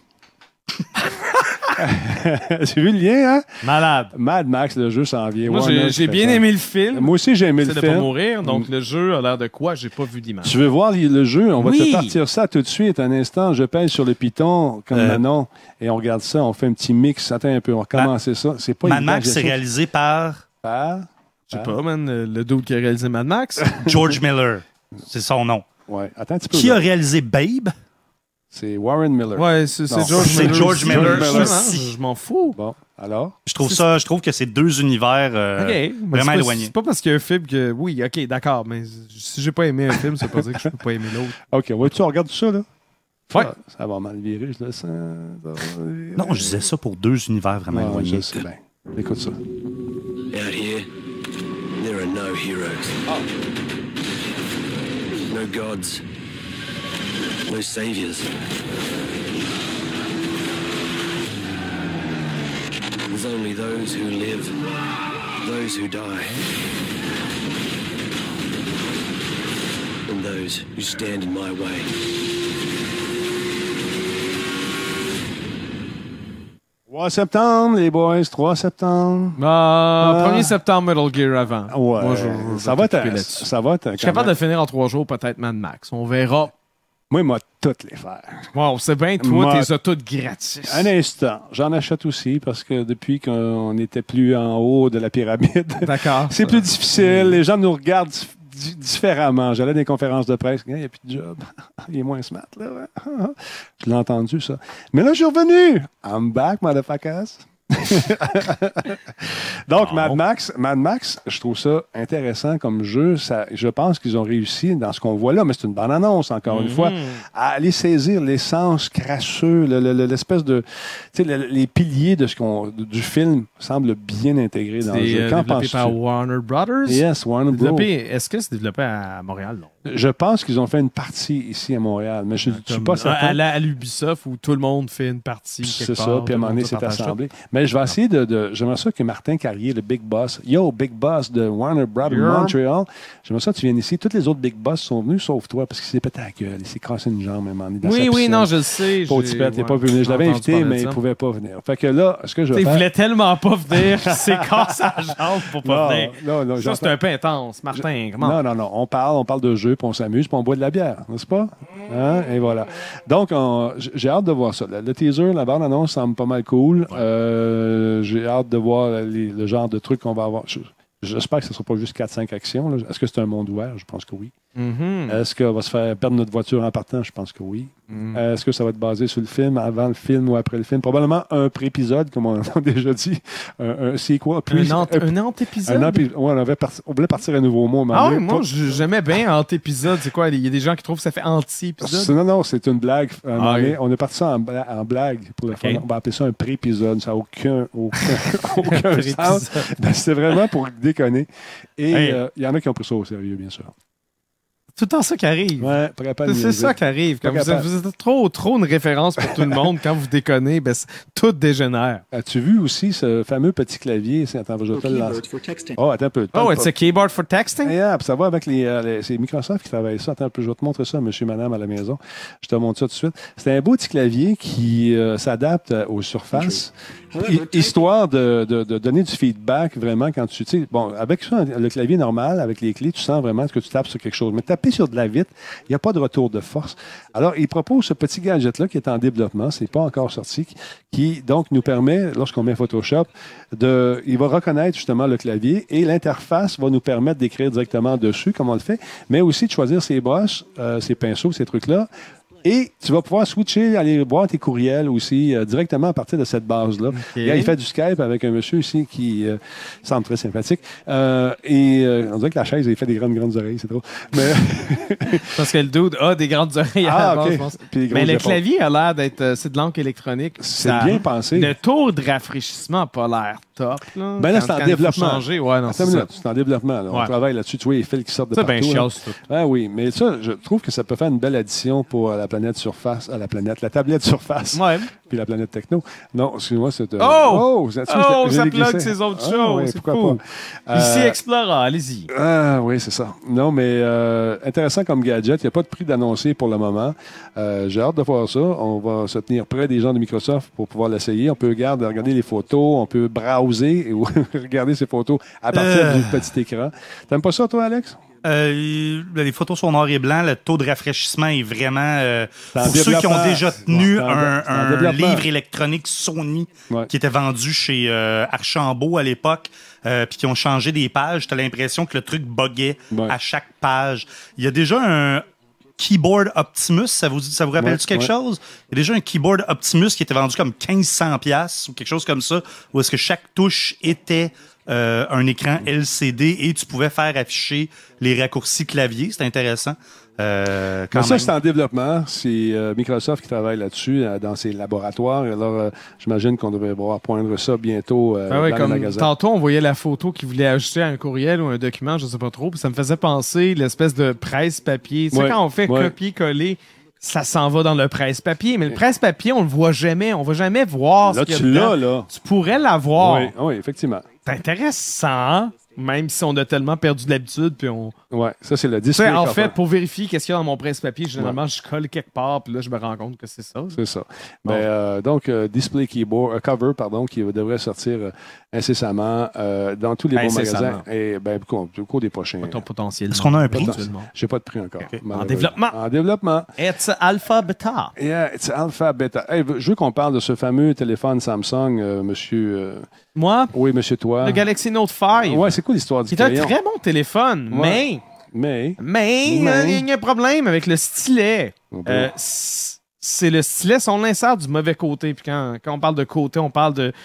J'ai vu le lien, hein? Malade. Mad Max, le jeu s'en vient. Moi, j'ai bien aimé le film. Moi aussi, j'ai aimé le film. C'est de pas mourir, donc le jeu a l'air de quoi? J'ai pas vu d'image. Tu veux voir le jeu? On va te partir ça tout de suite. Un instant, je pèse sur le piton comme Manon et on regarde ça. On fait un petit mix. Attends un peu, on va commencer ça. C'est pas Mad Max, c'est réalisé par... Je sais pas, man. Le dude qui a réalisé Mad Max. George Miller. C'est son nom. Ouais. Attends un petit peu. Qui a réalisé Babe? C'est Warren Miller. Ouais, c'est George Miller. Je m'en fous. Bon, alors? Je trouve que c'est deux univers vraiment éloignés. C'est pas parce qu'il y a un film que... Oui, OK, d'accord, mais si j'ai pas aimé un film, ça veut pas dire que je peux pas aimer l'autre. OK, on regarde tout ça, là? Ouais. Ça va mal virer, je le sens. Non, je disais ça pour deux univers vraiment éloignés. Je sais bien. Écoute ça. Out here, there are no heroes. No gods. No saviors. There's only those who live, those who die, and those who stand in my way. 3 septembre, les boys, 3 septembre. 1er septembre, Metal Gear avant. Ouais. Moi, ça va être. Je suis capable de finir en 3 jours, peut-être Mad Max. On verra. Moi, toutes les faire. Wow, c'est bien, toi, t'es toutes gratis. Un instant. J'en achète aussi parce que depuis qu'on n'était plus en haut de la pyramide, c'est plus difficile. Les gens nous regardent différemment. J'allais dans des conférences de presse. Il n'y a plus de job. Il est moins smart, là. Je l'ai entendu, ça. Mais là, je suis revenu. I'm back, motherfuckers. Donc, Mad Max, je trouve ça intéressant comme jeu. Je pense qu'ils ont réussi dans ce qu'on voit là, mais c'est une bande-annonce, encore une fois, à aller saisir l'essence crasseux, l'espèce de... Tu sais, les piliers du film semblent bien intégrés dans le jeu. C'est développé par Warner Brothers? Yes, Warner Brothers. Est-ce que c'est développé à Montréal? Non. Je pense qu'ils ont fait une partie ici à Montréal, mais je ne suis pas certain. À l'Ubisoft, où tout le monde fait une partie. C'est ça, puis à un moment donné, c'est assemblé. Mais je vais essayer j'aimerais ça que Martin Carrier, le Big Boss, Big Boss de Warner Brothers Montréal, j'aimerais ça que tu viennes ici. Tous les autres Big Boss sont venus, sauf toi, parce qu'il s'est pété la gueule. Il s'est cassé une jambe à un moment donné. Oui, non, je le sais. Pauvre Tipette, il n'est pas venu. Je l'avais invité, mais il ne pouvait pas venir. Fait que là, ce que je vais faire... Il voulait tellement pas venir qu'il s'est cassé la jambe pour pas venir. Non, ça, c'est un peu intense. Martin, comment? Non. On parle de jeu, puis on s'amuse, puis on boit de la bière, n'est-ce pas? Hein? Et voilà. Donc, j'ai hâte de voir ça. Le teaser, la bande-annonce semble pas mal cool. J'ai hâte de voir le genre de trucs qu'on va avoir. J'espère que ce ne sera pas juste 4-5 actions. Là. Est-ce que c'est un monde ouvert? Je pense que oui. Est-ce qu'on va se faire perdre notre voiture en partant? Je pense que oui. Est-ce que ça va être basé sur le film, avant le film ou après le film? Probablement un pré-épisode, comme on a déjà dit. Un sequel. Un antépisode? On voulait partir à nouveau mot. Ah oui, moi, j'aimais bien antépisode. C'est quoi? Il y a des gens qui trouvent que ça fait anti-épisode? Non, c'est une blague. On est parti ça en blague. On va appeler ça un pré-épisode. Ça n'a aucun sens. C'est vraiment pour déconner. Et il y en a qui ont pris ça au sérieux, bien sûr. Tout le temps ça qui arrive. Ouais, c'est ça qui arrive. Comme vous êtes trop une référence pour tout le monde. Quand vous déconnez, tout dégénère. As-tu vu aussi ce fameux petit clavier? Attends, je vais te le lancer. Oh, attends un peu. It's a keyboard for texting? Yeah, ça va avec c'est Microsoft qui travaille ça. Attends un peu, je vais te montrer ça, monsieur, madame, à la maison. Je te montre ça tout de suite. C'est un beau petit clavier qui s'adapte aux surfaces. Histoire de donner du feedback vraiment quand tu sais. Bon, avec ça, le clavier normal, avec les clés, tu sens vraiment que tu tapes sur quelque chose. Mais taper sur de la vitre, il n'y a pas de retour de force. Alors, il propose ce petit gadget-là qui est en développement, c'est pas encore sorti, qui donc nous permet, lorsqu'on met Photoshop, il va reconnaître justement le clavier et l'interface va nous permettre d'écrire directement dessus, comme on le fait, mais aussi de choisir ses brosses, ses pinceaux, ces trucs-là. Et tu vas pouvoir switcher, aller voir tes courriels aussi directement à partir de cette base-là. Okay. Il fait du Skype avec un monsieur ici qui semble très sympathique. On dirait que la chaise, il fait des grandes oreilles, c'est drôle. Mais parce que le dude a des grandes oreilles à la base, je pense. Mais le clavier a l'air d'être... c'est de l'encre électronique. C'est bien pensé. Le taux de rafraîchissement n'a pas l'air top. Là, Ben là, c'est en développement. Ouais, non, c'est en développement. Là. On travaille là-dessus. Tu vois les fils qui sortent de partout. C'est bien chiasse, tout. Ah oui, mais ça, je trouve que ça peut faire une belle addition pour la tablette Surface. Ouais. Puis la planète techno. Non, excuse-moi, c'est... Ça plug ces autres choses. Oui, c'est cool. Ici, Explora, allez-y. Ah oui, c'est ça. Non, mais intéressant comme gadget. Il n'y a pas de prix d'annoncer pour le moment. J'ai hâte de voir ça. On va se tenir près des gens de Microsoft pour pouvoir l'essayer. On peut regarder les photos, on peut browser et regarder ces photos à partir du petit écran. T'aimes pas ça, toi, Alex? Les photos sont noir et blanc. Le taux de rafraîchissement est vraiment... pour ceux qui ont déjà tenu un livre électronique Sony qui était vendu chez Archambault à l'époque, puis qui ont changé des pages, tu as l'impression que le truc buguait à chaque page. Il y a déjà un keyboard Optimus, ça vous rappelle-tu quelque chose? Il y a déjà un keyboard Optimus qui était vendu comme 1500$ ou quelque chose comme ça, où est-ce que chaque touche était un écran LCD et tu pouvais faire afficher les raccourcis clavier. C'est intéressant. Ça, c'est en développement. C'est Microsoft qui travaille là-dessus dans ses laboratoires. Alors, j'imagine qu'on devrait voir poindre ça bientôt dans les magasins. Tantôt, on voyait la photo qu'il voulait ajouter à un courriel ou un document, je ne sais pas trop, puis ça me faisait penser l'espèce de presse-papier. Tu sais, quand on fait copier-coller, ça s'en va dans le presse-papier, mais le presse-papier, on le voit jamais. On va jamais voir ce qu'il y a dedans. Là. Tu pourrais l'avoir. Oui, effectivement. C'est intéressant, même si on a tellement perdu de l'habitude. Puis on... Ouais, ça, c'est le display. En fait, pour vérifier qu'est-ce qu'il y a dans mon presse-papier, généralement, je colle quelque part, puis là, je me rends compte que c'est ça. C'est ça. Bon. Mais, donc, display keyboard, cover, qui devrait sortir incessamment dans tous les bons magasins. Et au cours des prochains. Ton potentiel. Est-ce qu'on a un prix? J'ai pas de prix encore. Okay. En développement. En développement. It's alpha beta. Yeah, it's alpha beta. Hey, je veux qu'on parle de ce fameux téléphone Samsung, monsieur... Moi? Oui, monsieur toi. Le Galaxy Note 5. Ouais, c'est quoi l'histoire du crayon? C'est un très bon téléphone, mais il y a un problème avec le stylet. C'est le stylet, son insert du mauvais côté. Puis quand on parle de côté, on parle de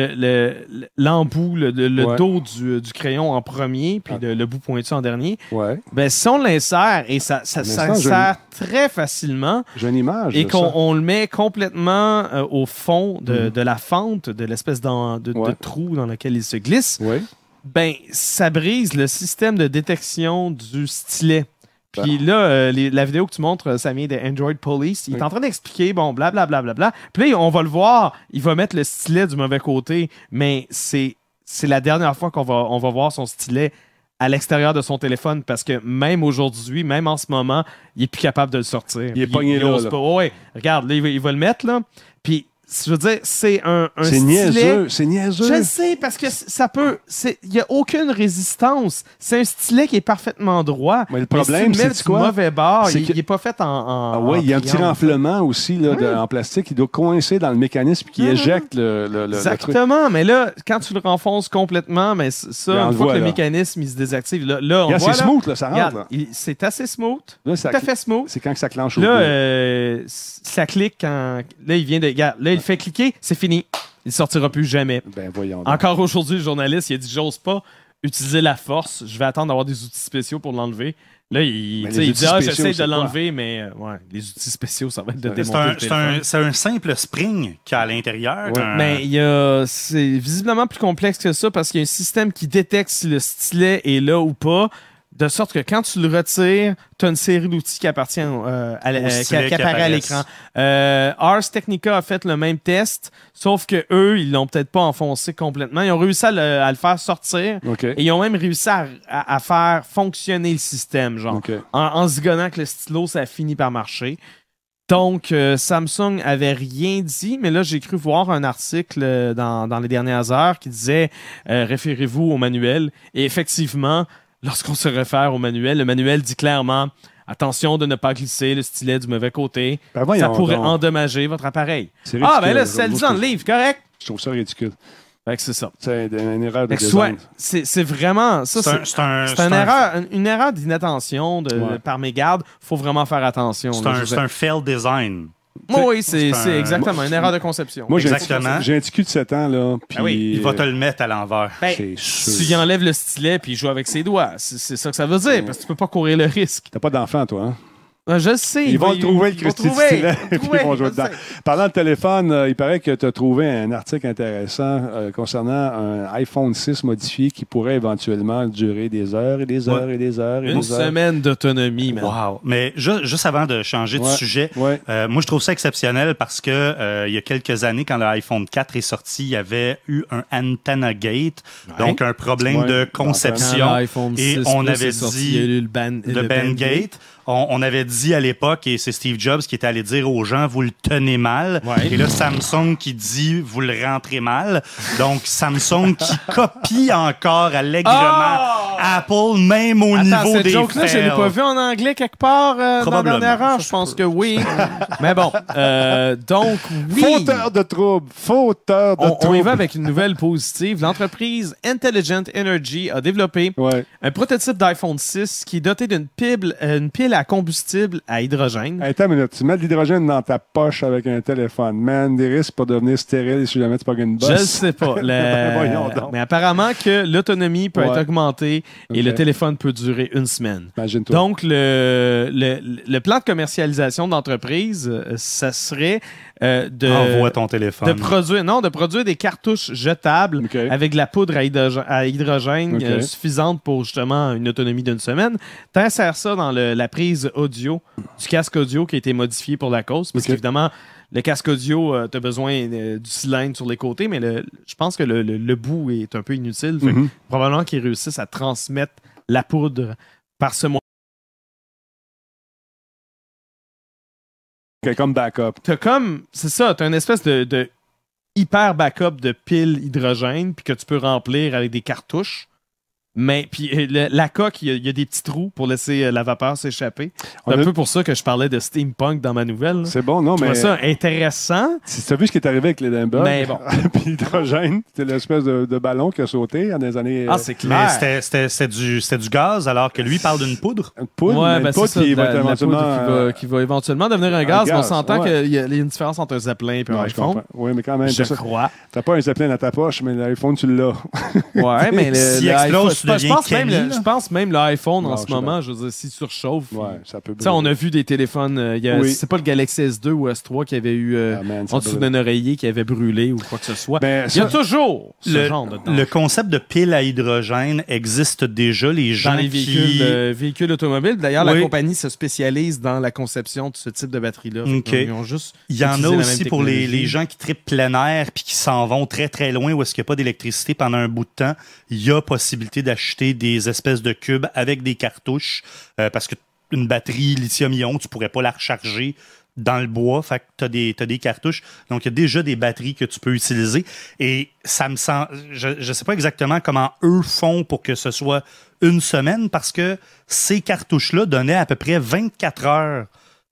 l'embout, le dos du crayon en premier, puis le bout pointu en dernier. Ouais. Ben, si on l'insère, et ça sert très facilement, j'ai une image et qu'on le met complètement au fond de la fente, de l'espèce de trou dans lequel il se glisse, ben, ça brise le système de détection du stylet. Puis là, la vidéo que tu montres, ça vient de Android Police. Il est en train d'expliquer, blablabla. Puis là, on va le voir, il va mettre le stylet du mauvais côté, mais c'est la dernière fois qu'on va voir son stylet à l'extérieur de son téléphone parce que même aujourd'hui, même en ce moment, il est plus capable de le sortir. Il est pogné là. Ouais, regarde, là, il va le mettre, là. Puis, je veux dire, c'est un c'est stylet... C'est niaiseux. Je sais, parce que ça peut... Il n'y a aucune résistance. C'est un stylet qui est parfaitement droit. Mais le problème, c'est quoi? Mauvais bord, il n'est pas fait en oui, il y a un petit renflement aussi là, en plastique qui doit coincer dans le mécanisme et qui éjecte le Exactement, truc. Mais là, quand tu le renfonces complètement, mais ça, une fois que le mécanisme il se désactive, là on voit... C'est smooth, là, ça rentre. Là. C'est assez smooth. Là, tout à fait smooth. C'est quand ça clenche là, ça clique quand... Là, il vient de... Regarde, là, il fait cliquer, c'est fini. Il ne sortira plus jamais. Ben voyons donc. Encore aujourd'hui, le journaliste, il a dit « J'ose pas utiliser la force. Je vais attendre d'avoir des outils spéciaux pour l'enlever. » Là, il dit « j'essaie de l'enlever, mais les outils spéciaux, ça va être de démonter le téléphone. » C'est un simple spring qu'il y a à l'intérieur. Mais c'est visiblement plus complexe que ça parce qu'il y a un système qui détecte si le stylet est là ou pas. De sorte que quand tu le retires, tu as une série d'outils qui appartiennent qui apparaît à l'écran. Ars Technica a fait le même test, sauf que eux, ils l'ont peut-être pas enfoncé complètement. Ils ont réussi à le faire sortir et ils ont même réussi à faire fonctionner le système, genre en zigonnant que le stylo, ça a fini par marcher. Donc, Samsung avait rien dit, mais là, j'ai cru voir un article dans les dernières heures qui disait référez-vous au manuel. Et effectivement, lorsqu'on se réfère au manuel, le manuel dit clairement « Attention de ne pas glisser le stylet du mauvais côté. Ça pourrait endommager votre appareil. » Ah, ben là, ça le dit dans le livre, correct? Je trouve ça ridicule. Fait que c'est ça. C'est une erreur de design. C'est vraiment... Ça, c'est une erreur d'inattention par mégarde. Il faut vraiment faire attention. C'est un fail design. Oui, c'est exactement une erreur de conception. Moi, j'ai un petit cul de 7 ans, là. Puis, il va te le mettre à l'envers. Tu y enlèves le stylet puis il joue avec ses doigts. C'est ça que ça veut dire, parce que tu peux pas courir le risque. T'as pas d'enfant, toi, hein? Je le sais. Ils vont le trouver, le Christy stylet, puis ils vont jouer dedans. sais. Parlant de téléphone, il paraît que tu as trouvé un article intéressant concernant un iPhone 6 modifié qui pourrait éventuellement durer des heures et des heures et des heures. Une semaine d'autonomie, man. Wow. Mais juste avant de changer de sujet, moi, je trouve ça exceptionnel parce que il y a quelques années, quand l'iPhone 4 est sorti, il y avait eu un antenna gate, donc un problème de conception. Et on avait dit le band gate. On avait dit à l'époque, et c'est Steve Jobs qui était allé dire aux gens, vous le tenez mal. Ouais. Et là, Samsung qui dit, vous le rentrez mal. Donc, Samsung qui copie encore allègrement Apple, même au niveau des joke-là, je l'ai pas vu en anglais quelque part dans la dernière heure. Je pense que oui. Mais bon, donc oui. Fauteur de troubles. On y va avec une nouvelle positive. L'entreprise Intelligent Energy a développé un prototype d'iPhone 6 qui est doté d'une pile à combustible à hydrogène. Attends une minute, tu mets de l'hydrogène dans ta poche avec un téléphone. Man, des risques pour devenir stérile si jamais tu pognes une bosse. Je ne sais pas. Mais apparemment que l'autonomie peut être augmentée et le téléphone peut durer une semaine. Imagine-toi. Donc, le plan de commercialisation d'entreprise, ça serait envoie ton téléphone. de produire des cartouches jetables avec de la poudre à hydrogène suffisante pour justement une autonomie d'une semaine. T'insères ça dans la prise audio du casque audio qui a été modifié pour la cause, parce qu'évidemment, le casque audio, tu as besoin du cylindre sur les côtés, mais je pense que le bout est un peu inutile. Fait que probablement qu'ils réussissent à transmettre la poudre par ce moyen. Comme backup. C'est ça, t'as une espèce de hyper backup de piles hydrogène, puis que tu peux remplir avec des cartouches. Mais puis la coque, il y a des petits trous pour laisser la vapeur s'échapper. C'est un peu pour ça que je parlais de steampunk dans ma nouvelle. Là. C'est bon, non, mais... Je trouve ça intéressant. Tu as vu ce qui est arrivé avec l'Edinburgh? Mais bon. Puis l'hydrogène, c'était l'espèce de ballon qui a sauté dans les années... Ah, c'est clair. Mais c'était du gaz, alors que lui parle d'une poudre. Une poudre, une poudre qui va éventuellement... qui va éventuellement devenir un gaz. Mais on s'entend qu'il y a une différence entre un Zeppelin et un iPhone. Oui, mais quand même... Je crois. T'as pas un Zeppelin dans ta poche, mais l'iPhone, tu l'as. Ouais, mais je pense même l'iPhone en ce moment, je veux dire, s'il surchauffe. Ouais, ça peut brûler. On a vu des téléphones. C'est pas le Galaxy S2 ou S3 qui avait eu en dessous d'un oreiller qui avait brûlé ou quoi que ce soit. Il y a toujours ce genre de le concept de pile à hydrogène existe déjà. Les gens dans les véhicules automobiles. D'ailleurs, la compagnie se spécialise dans la conception de ce type de batterie-là. Il y en a aussi pour les gens qui trippent plein air puis qui s'en vont très, très loin où est-ce qu'il n'y a pas d'électricité pendant un bout de temps. Il y a possibilité d'acheter des espèces de cubes avec des cartouches parce que une batterie lithium-ion, tu pourrais pas la recharger dans le bois, fait que t'as des cartouches. Donc, il y a déjà des batteries que tu peux utiliser. Et ça me sent... Je sais pas exactement comment eux font pour que ce soit une semaine, parce que ces cartouches-là donnaient à peu près 24 heures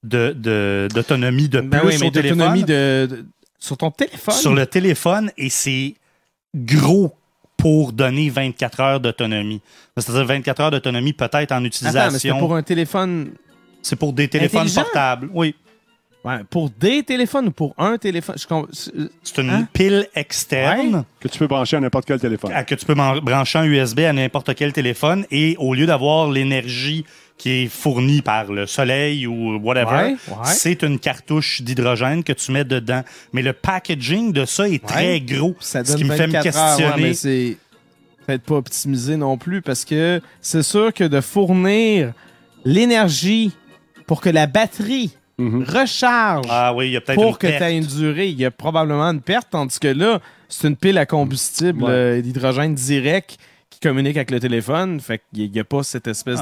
d'autonomie de plus au téléphone. Sur ton téléphone? Sur le téléphone, et c'est gros pour donner 24 heures d'autonomie. C'est-à-dire 24 heures d'autonomie peut-être en utilisation. Attends, mais c'est pour un téléphone... C'est pour des téléphones portables, oui. Ouais, pour des téléphones ou pour un téléphone? C'est une pile externe que tu peux brancher à n'importe quel téléphone. Que tu peux brancher en USB à n'importe quel téléphone, et au lieu d'avoir l'énergie qui est fournie par le soleil ou whatever, c'est une cartouche d'hydrogène que tu mets dedans. Mais le packaging de ça est très gros. Ça ce qui me fait me questionner. Mais c'est peut-être pas optimisé non plus, parce que c'est sûr que de fournir l'énergie pour que la batterie recharge il y a peut-être pour que tu aies une durée, il y a probablement une perte, tandis que là, c'est une pile à combustible d'hydrogène direct qui communique avec le téléphone. Fait qu'il n'y a pas cette espèce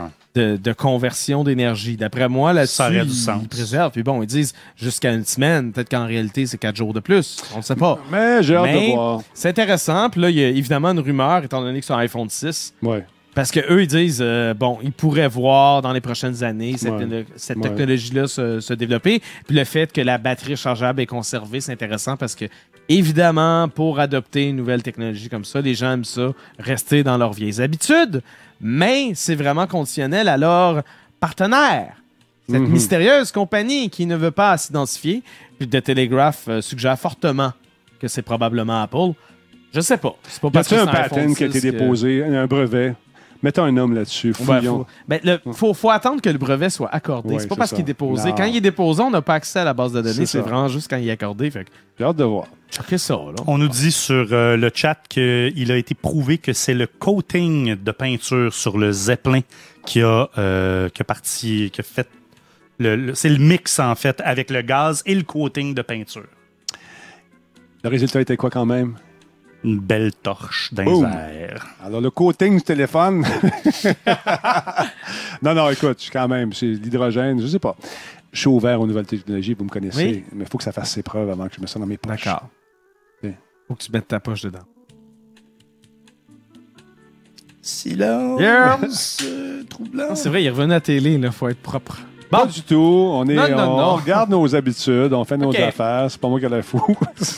de conversion d'énergie. D'après moi, là-dessus, ils préservent. Puis bon, ils disent jusqu'à une semaine. Peut-être qu'en réalité, c'est 4 jours de plus. On ne sait pas. Mais j'ai hâte de voir. C'est intéressant. Puis là, il y a évidemment une rumeur, étant donné que c'est un iPhone 6. Ouais. Parce qu'eux, ils disent, ils pourraient voir dans les prochaines années cette technologie-là se développer. Puis le fait que la batterie rechargeable est conservée, c'est intéressant parce que, évidemment, pour adopter une nouvelle technologie comme ça, les gens aiment ça, rester dans leurs vieilles habitudes. Mais c'est vraiment conditionnel à leur partenaire. Cette mystérieuse compagnie qui ne veut pas s'identifier. Puis The Telegraph suggère fortement que c'est probablement Apple. Je sais pas. C'est pas parce que c'est c'est un patent qui a été déposé, un brevet. Mettons un homme là-dessus. Fouillons. Faut attendre que le brevet soit accordé. Oui, c'est pas c'est parce ça. qu'il est déposé. Non. Quand il est déposé, on n'a pas accès à la base de données. C'est C'est ça. vraiment juste quand il est accordé. Fait que, J'ai hâte de voir. checkez ça, là. On nous dit sur le chat qu'il a été prouvé que c'est le coating de peinture sur le Zeppelin qui a fait c'est le mix en fait avec le gaz et le coating de peinture. Le résultat était quoi quand même? Une belle torche dans Boom. les airs. Alors, le coating du téléphone. non, écoute, quand même, c'est l'hydrogène, je sais pas. Je suis ouvert aux nouvelles technologies, vous me connaissez, Oui. mais il faut que ça fasse ses preuves avant que je me sente dans mes poches. D'accord. Oui. Faut que tu mettes ta poche dedans. Silence troublant. Ah, c'est vrai, il est revenu à la télé. Il faut être propre. Pas du tout. On Non. regarde nos habitudes, on fait nos OK. affaires. C'est pas moi qui ai la fou.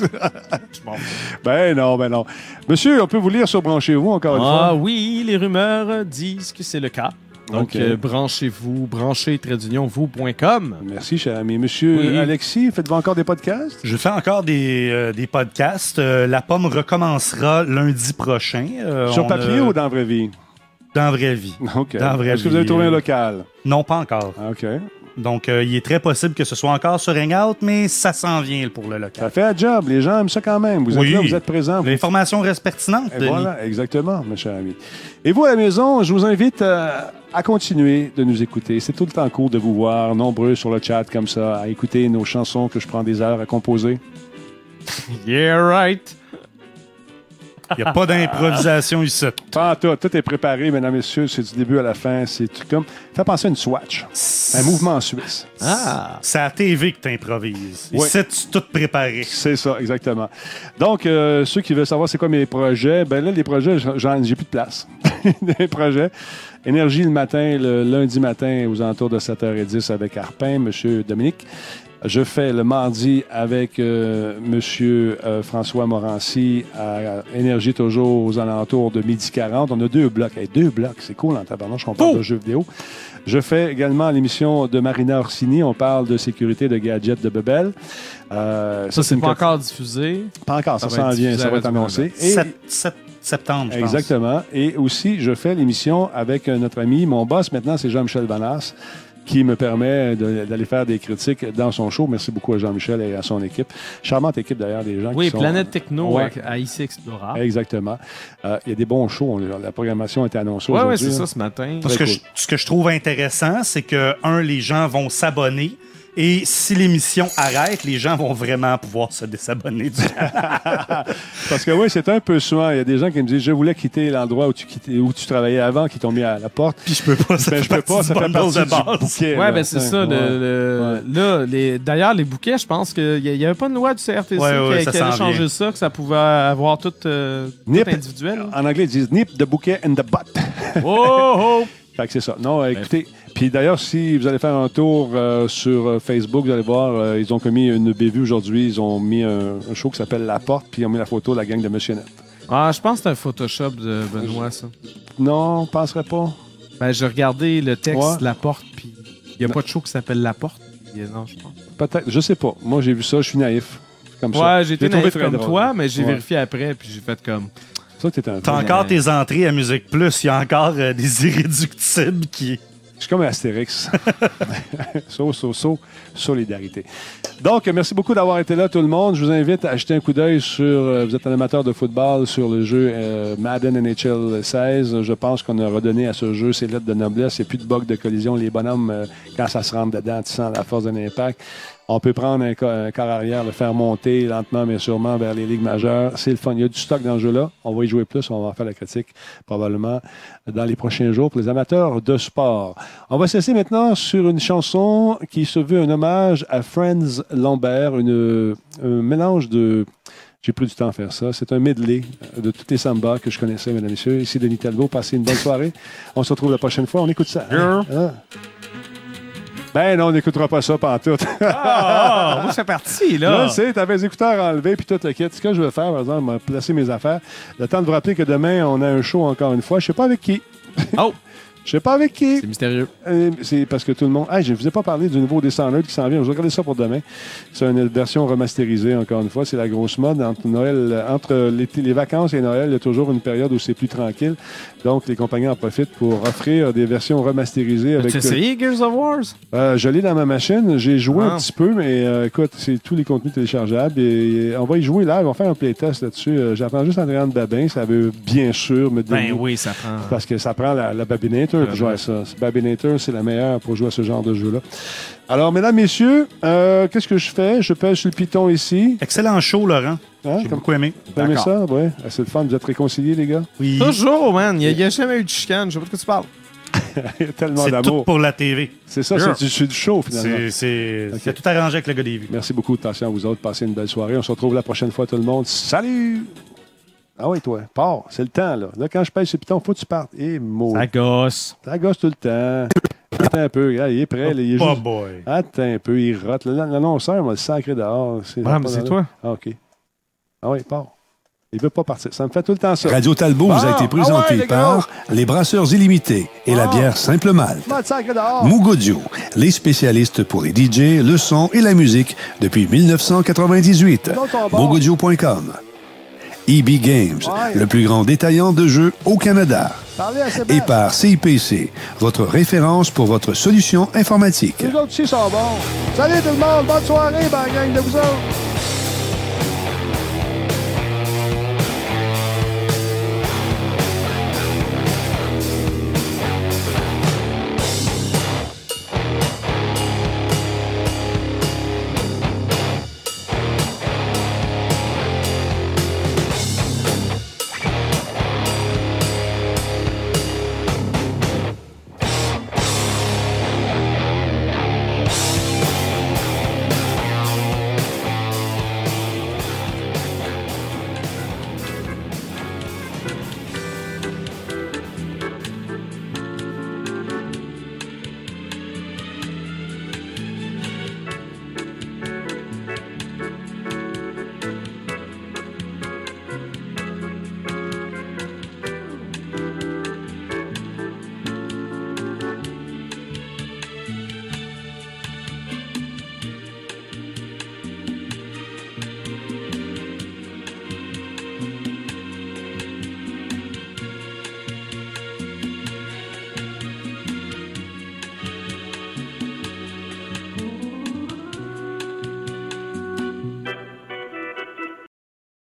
Bon. Ben non. Monsieur, on peut vous lire sur Branchez-vous encore une Ah fois? oui, les rumeurs disent que c'est le cas. Donc, OK. branchez-vous, branchez-vous.com. Merci, cher ami. Monsieur Oui. Alexis, faites-vous encore des podcasts? Je fais encore des podcasts. La pomme recommencera lundi prochain. Sur papier ou dans la vraie vie? dans la vraie vie? OK. Dans la vraie Est-ce que vous avez vie, trouvé un local? Non, pas encore. Ah, OK. Donc, il est très possible que ce soit encore sur Hangout, mais ça s'en vient pour le local. Ça fait un job. Les gens aiment ça quand même. Vous êtes Oui. là, vous êtes présents. L'information reste pertinente, Et Denis. voilà, exactement, mes chers amis. Et vous, à la maison, je vous invite à continuer de nous écouter. C'est tout le temps cool de vous voir, nombreux sur le chat comme ça, à écouter nos chansons que je prends des heures à composer. Yeah, right. Il n'y a pas d'improvisation ici. Pas en tout, tout est préparé, mesdames et messieurs, c'est du début à la fin. C'est tout comme... Fait penser à une swatch, un mouvement suisse. Ah. C'est à la TV que tu improvises. Oui. Ici, tu tout préparé. C'est ça, exactement. Donc, ceux qui veulent savoir c'est quoi mes projets, ben là, les projets, j'ai plus de place. Des projets. Énergie le matin, le lundi matin, aux alentours de 7h10 avec Arpin, M. Dominique. Je fais le mardi avec M. François Morancy à Énergie, toujours aux alentours de 12h40. On a 2 blocs. Hey, 2 blocs, c'est cool en tabarnouche, on parle de jeux vidéo. Je fais également l'émission de Marina Orsini. On parle de sécurité de gadgets de Bebel. Ça, c'est pas encore diffusé. Pas encore, ça va s'en être vient, diffusé ça va à être Radio annoncé. 7 septembre, je pense. Exactement. Et aussi, je fais l'émission avec notre ami, mon boss maintenant, c'est Jean-Michel Vanas, qui me permet d'aller faire des critiques dans son show. Merci beaucoup à Jean-Michel et à son équipe. Charmante équipe d'ailleurs, des gens Oui, qui sont... Planète Techno Ouais. à IC Explora. Exactement. Il y a des bons shows. La programmation a été annoncée Ouais, aujourd'hui. c'est là. ça ce matin. Parce Très que cool. ce que je trouve intéressant, c'est que, les gens vont s'abonner. Et si l'émission arrête, les gens vont vraiment pouvoir se désabonner du Parce que oui, c'est un peu souvent. Il y a des gens qui me disent, je voulais quitter l'endroit où tu travaillais avant, qui t'ont mis à la porte. Puis je peux pas, ça Ben, fait je peux partie pas, du ça fait bundle partie de du base. bouquet. Ouais, là. ben c'est ça. D'ailleurs, les bouquets, je pense qu'il n'y avait pas une loi du CRTC Ouais, ça qui allait s'en changer vient. ça, que ça pouvait avoir tout Nip. individuel. En anglais, ils disent nip the bouquet and the butt. Oh! Fait que c'est ça. Non, écoutez. Puis d'ailleurs, si vous allez faire un tour sur Facebook, vous allez voir, ils ont commis une bévue aujourd'hui. Ils ont mis un show qui s'appelle La Porte, puis ils ont mis la photo de la gang de Monsieur Net. Ah, je pense que c'est un Photoshop de Benoît, ça. Non, on penserait pas. Ben, j'ai regardé le texte Ouais. de La Porte, puis il n'y a pas de show qui s'appelle La Porte. Non, je pense. Peut-être, je sais pas. Moi, j'ai vu ça, je suis naïf. Comme ça. Ouais, j'ai été trouvé naïf très comme drôle. toi, mais j'ai Ouais. vérifié après, puis j'ai fait comme... Ça, t'es un T'as peu. encore tes entrées à Musique Plus. Il y a encore des irréductibles qui... Je suis comme Astérix. Solidarité. Donc, merci beaucoup d'avoir été là, tout le monde. Je vous invite à jeter un coup d'œil sur... vous êtes un amateur de football, sur le jeu Madden NHL 16. Je pense qu'on a redonné à ce jeu ses lettres de noblesse. Il n'y a plus de bug de collision. Les bonhommes, quand ça se rentre dedans, tu sens la force d'un impact. On peut prendre un corps arrière, le faire monter lentement mais sûrement vers les ligues majeures. C'est le fun. Il y a du stock dans ce jeu-là. On va y jouer plus. On va en faire la critique probablement dans les prochains jours pour les amateurs de sport. On va cesser maintenant sur une chanson qui se veut un hommage à Franz Lambert, un mélange de... J'ai pris du temps à faire ça. C'est un medley de toutes les sambas que je connaissais, mesdames et messieurs. Ici, Denis Talbot. Passez une bonne soirée. On se retrouve la prochaine fois. On écoute ça. Hein? Ben non, on n'écoutera pas ça pantoute. moi, c'est parti, là. Je sais, t'avais les écouteurs enlevés puis tout le kit. Ce que je vais faire, par exemple, placer mes affaires. Le temps de vous rappeler que demain, on a un show encore une fois. Je sais pas avec qui. Oh! Je sais pas avec qui. C'est mystérieux. C'est parce que tout le monde... Hey, je ne vous ai pas parlé du nouveau Dishonored qui s'en vient. Je vais regarder ça pour demain. C'est une version remasterisée, encore une fois. C'est la grosse mode. Entre les vacances et Noël, il y a toujours une période où c'est plus tranquille. Donc, les compagnies en profitent pour offrir des versions remasterisées. As-tu essayé Gears of War? Je l'ai dans ma machine. J'ai joué un petit peu, mais écoute, c'est tous les contenus téléchargeables. Et on va y jouer là. On va faire un playtest là-dessus. J'attends juste Andréane Babin. Ça veut bien sûr me donner... Ben oui, ça prend... Parce que ça prend la Babinator pour jouer à ça. Babinator, c'est la meilleure pour jouer à ce genre de jeu-là. Alors, mesdames, messieurs, qu'est-ce que je fais? Je pèse sur le piton ici. Excellent show, Laurent. J'ai beaucoup aimé. T'as aimé ça? Oui. C'est le fun. Vous êtes réconciliés, les gars? Oui. Toujours, man. Il n'y a jamais eu de chicane. Je sais pas de quoi tu parles. Il y a tellement c'est d'amour. Tout pour la TV. C'est ça, c'est du show, finalement. C'est tout arrangé avec le gars des vues. Merci beaucoup. Attention à vous autres. Passez une belle soirée. On se retrouve la prochaine fois, tout le monde. Salut! Ah oui, toi, pars. C'est le temps, là. Là, quand je pèse sur le piton, faut que tu partes. Ça gosse. Ça gosse tout le temps. Attends un peu. Là, il est prêt. Là, il est juste... boy. Attends un peu. Il rote. L'annonceur m'a le sacré dehors. Mais c'est toi. Ah, OK. Ah oui, pars. Il veut pas partir. Ça me fait tout le temps ça. Radio Talbot vous a été présenté par les Brasseurs Illimités et la bière Simple Malte. Mougaudio, les spécialistes pour les DJ, le son et la musique depuis 1998. Mougaudio.com. EB Games, le plus grand détaillant de jeux au Canada. Et par CIPC, votre référence pour votre solution informatique. Les autres aussi sont bons. Salut tout le monde, bonne soirée, gang de vous autres.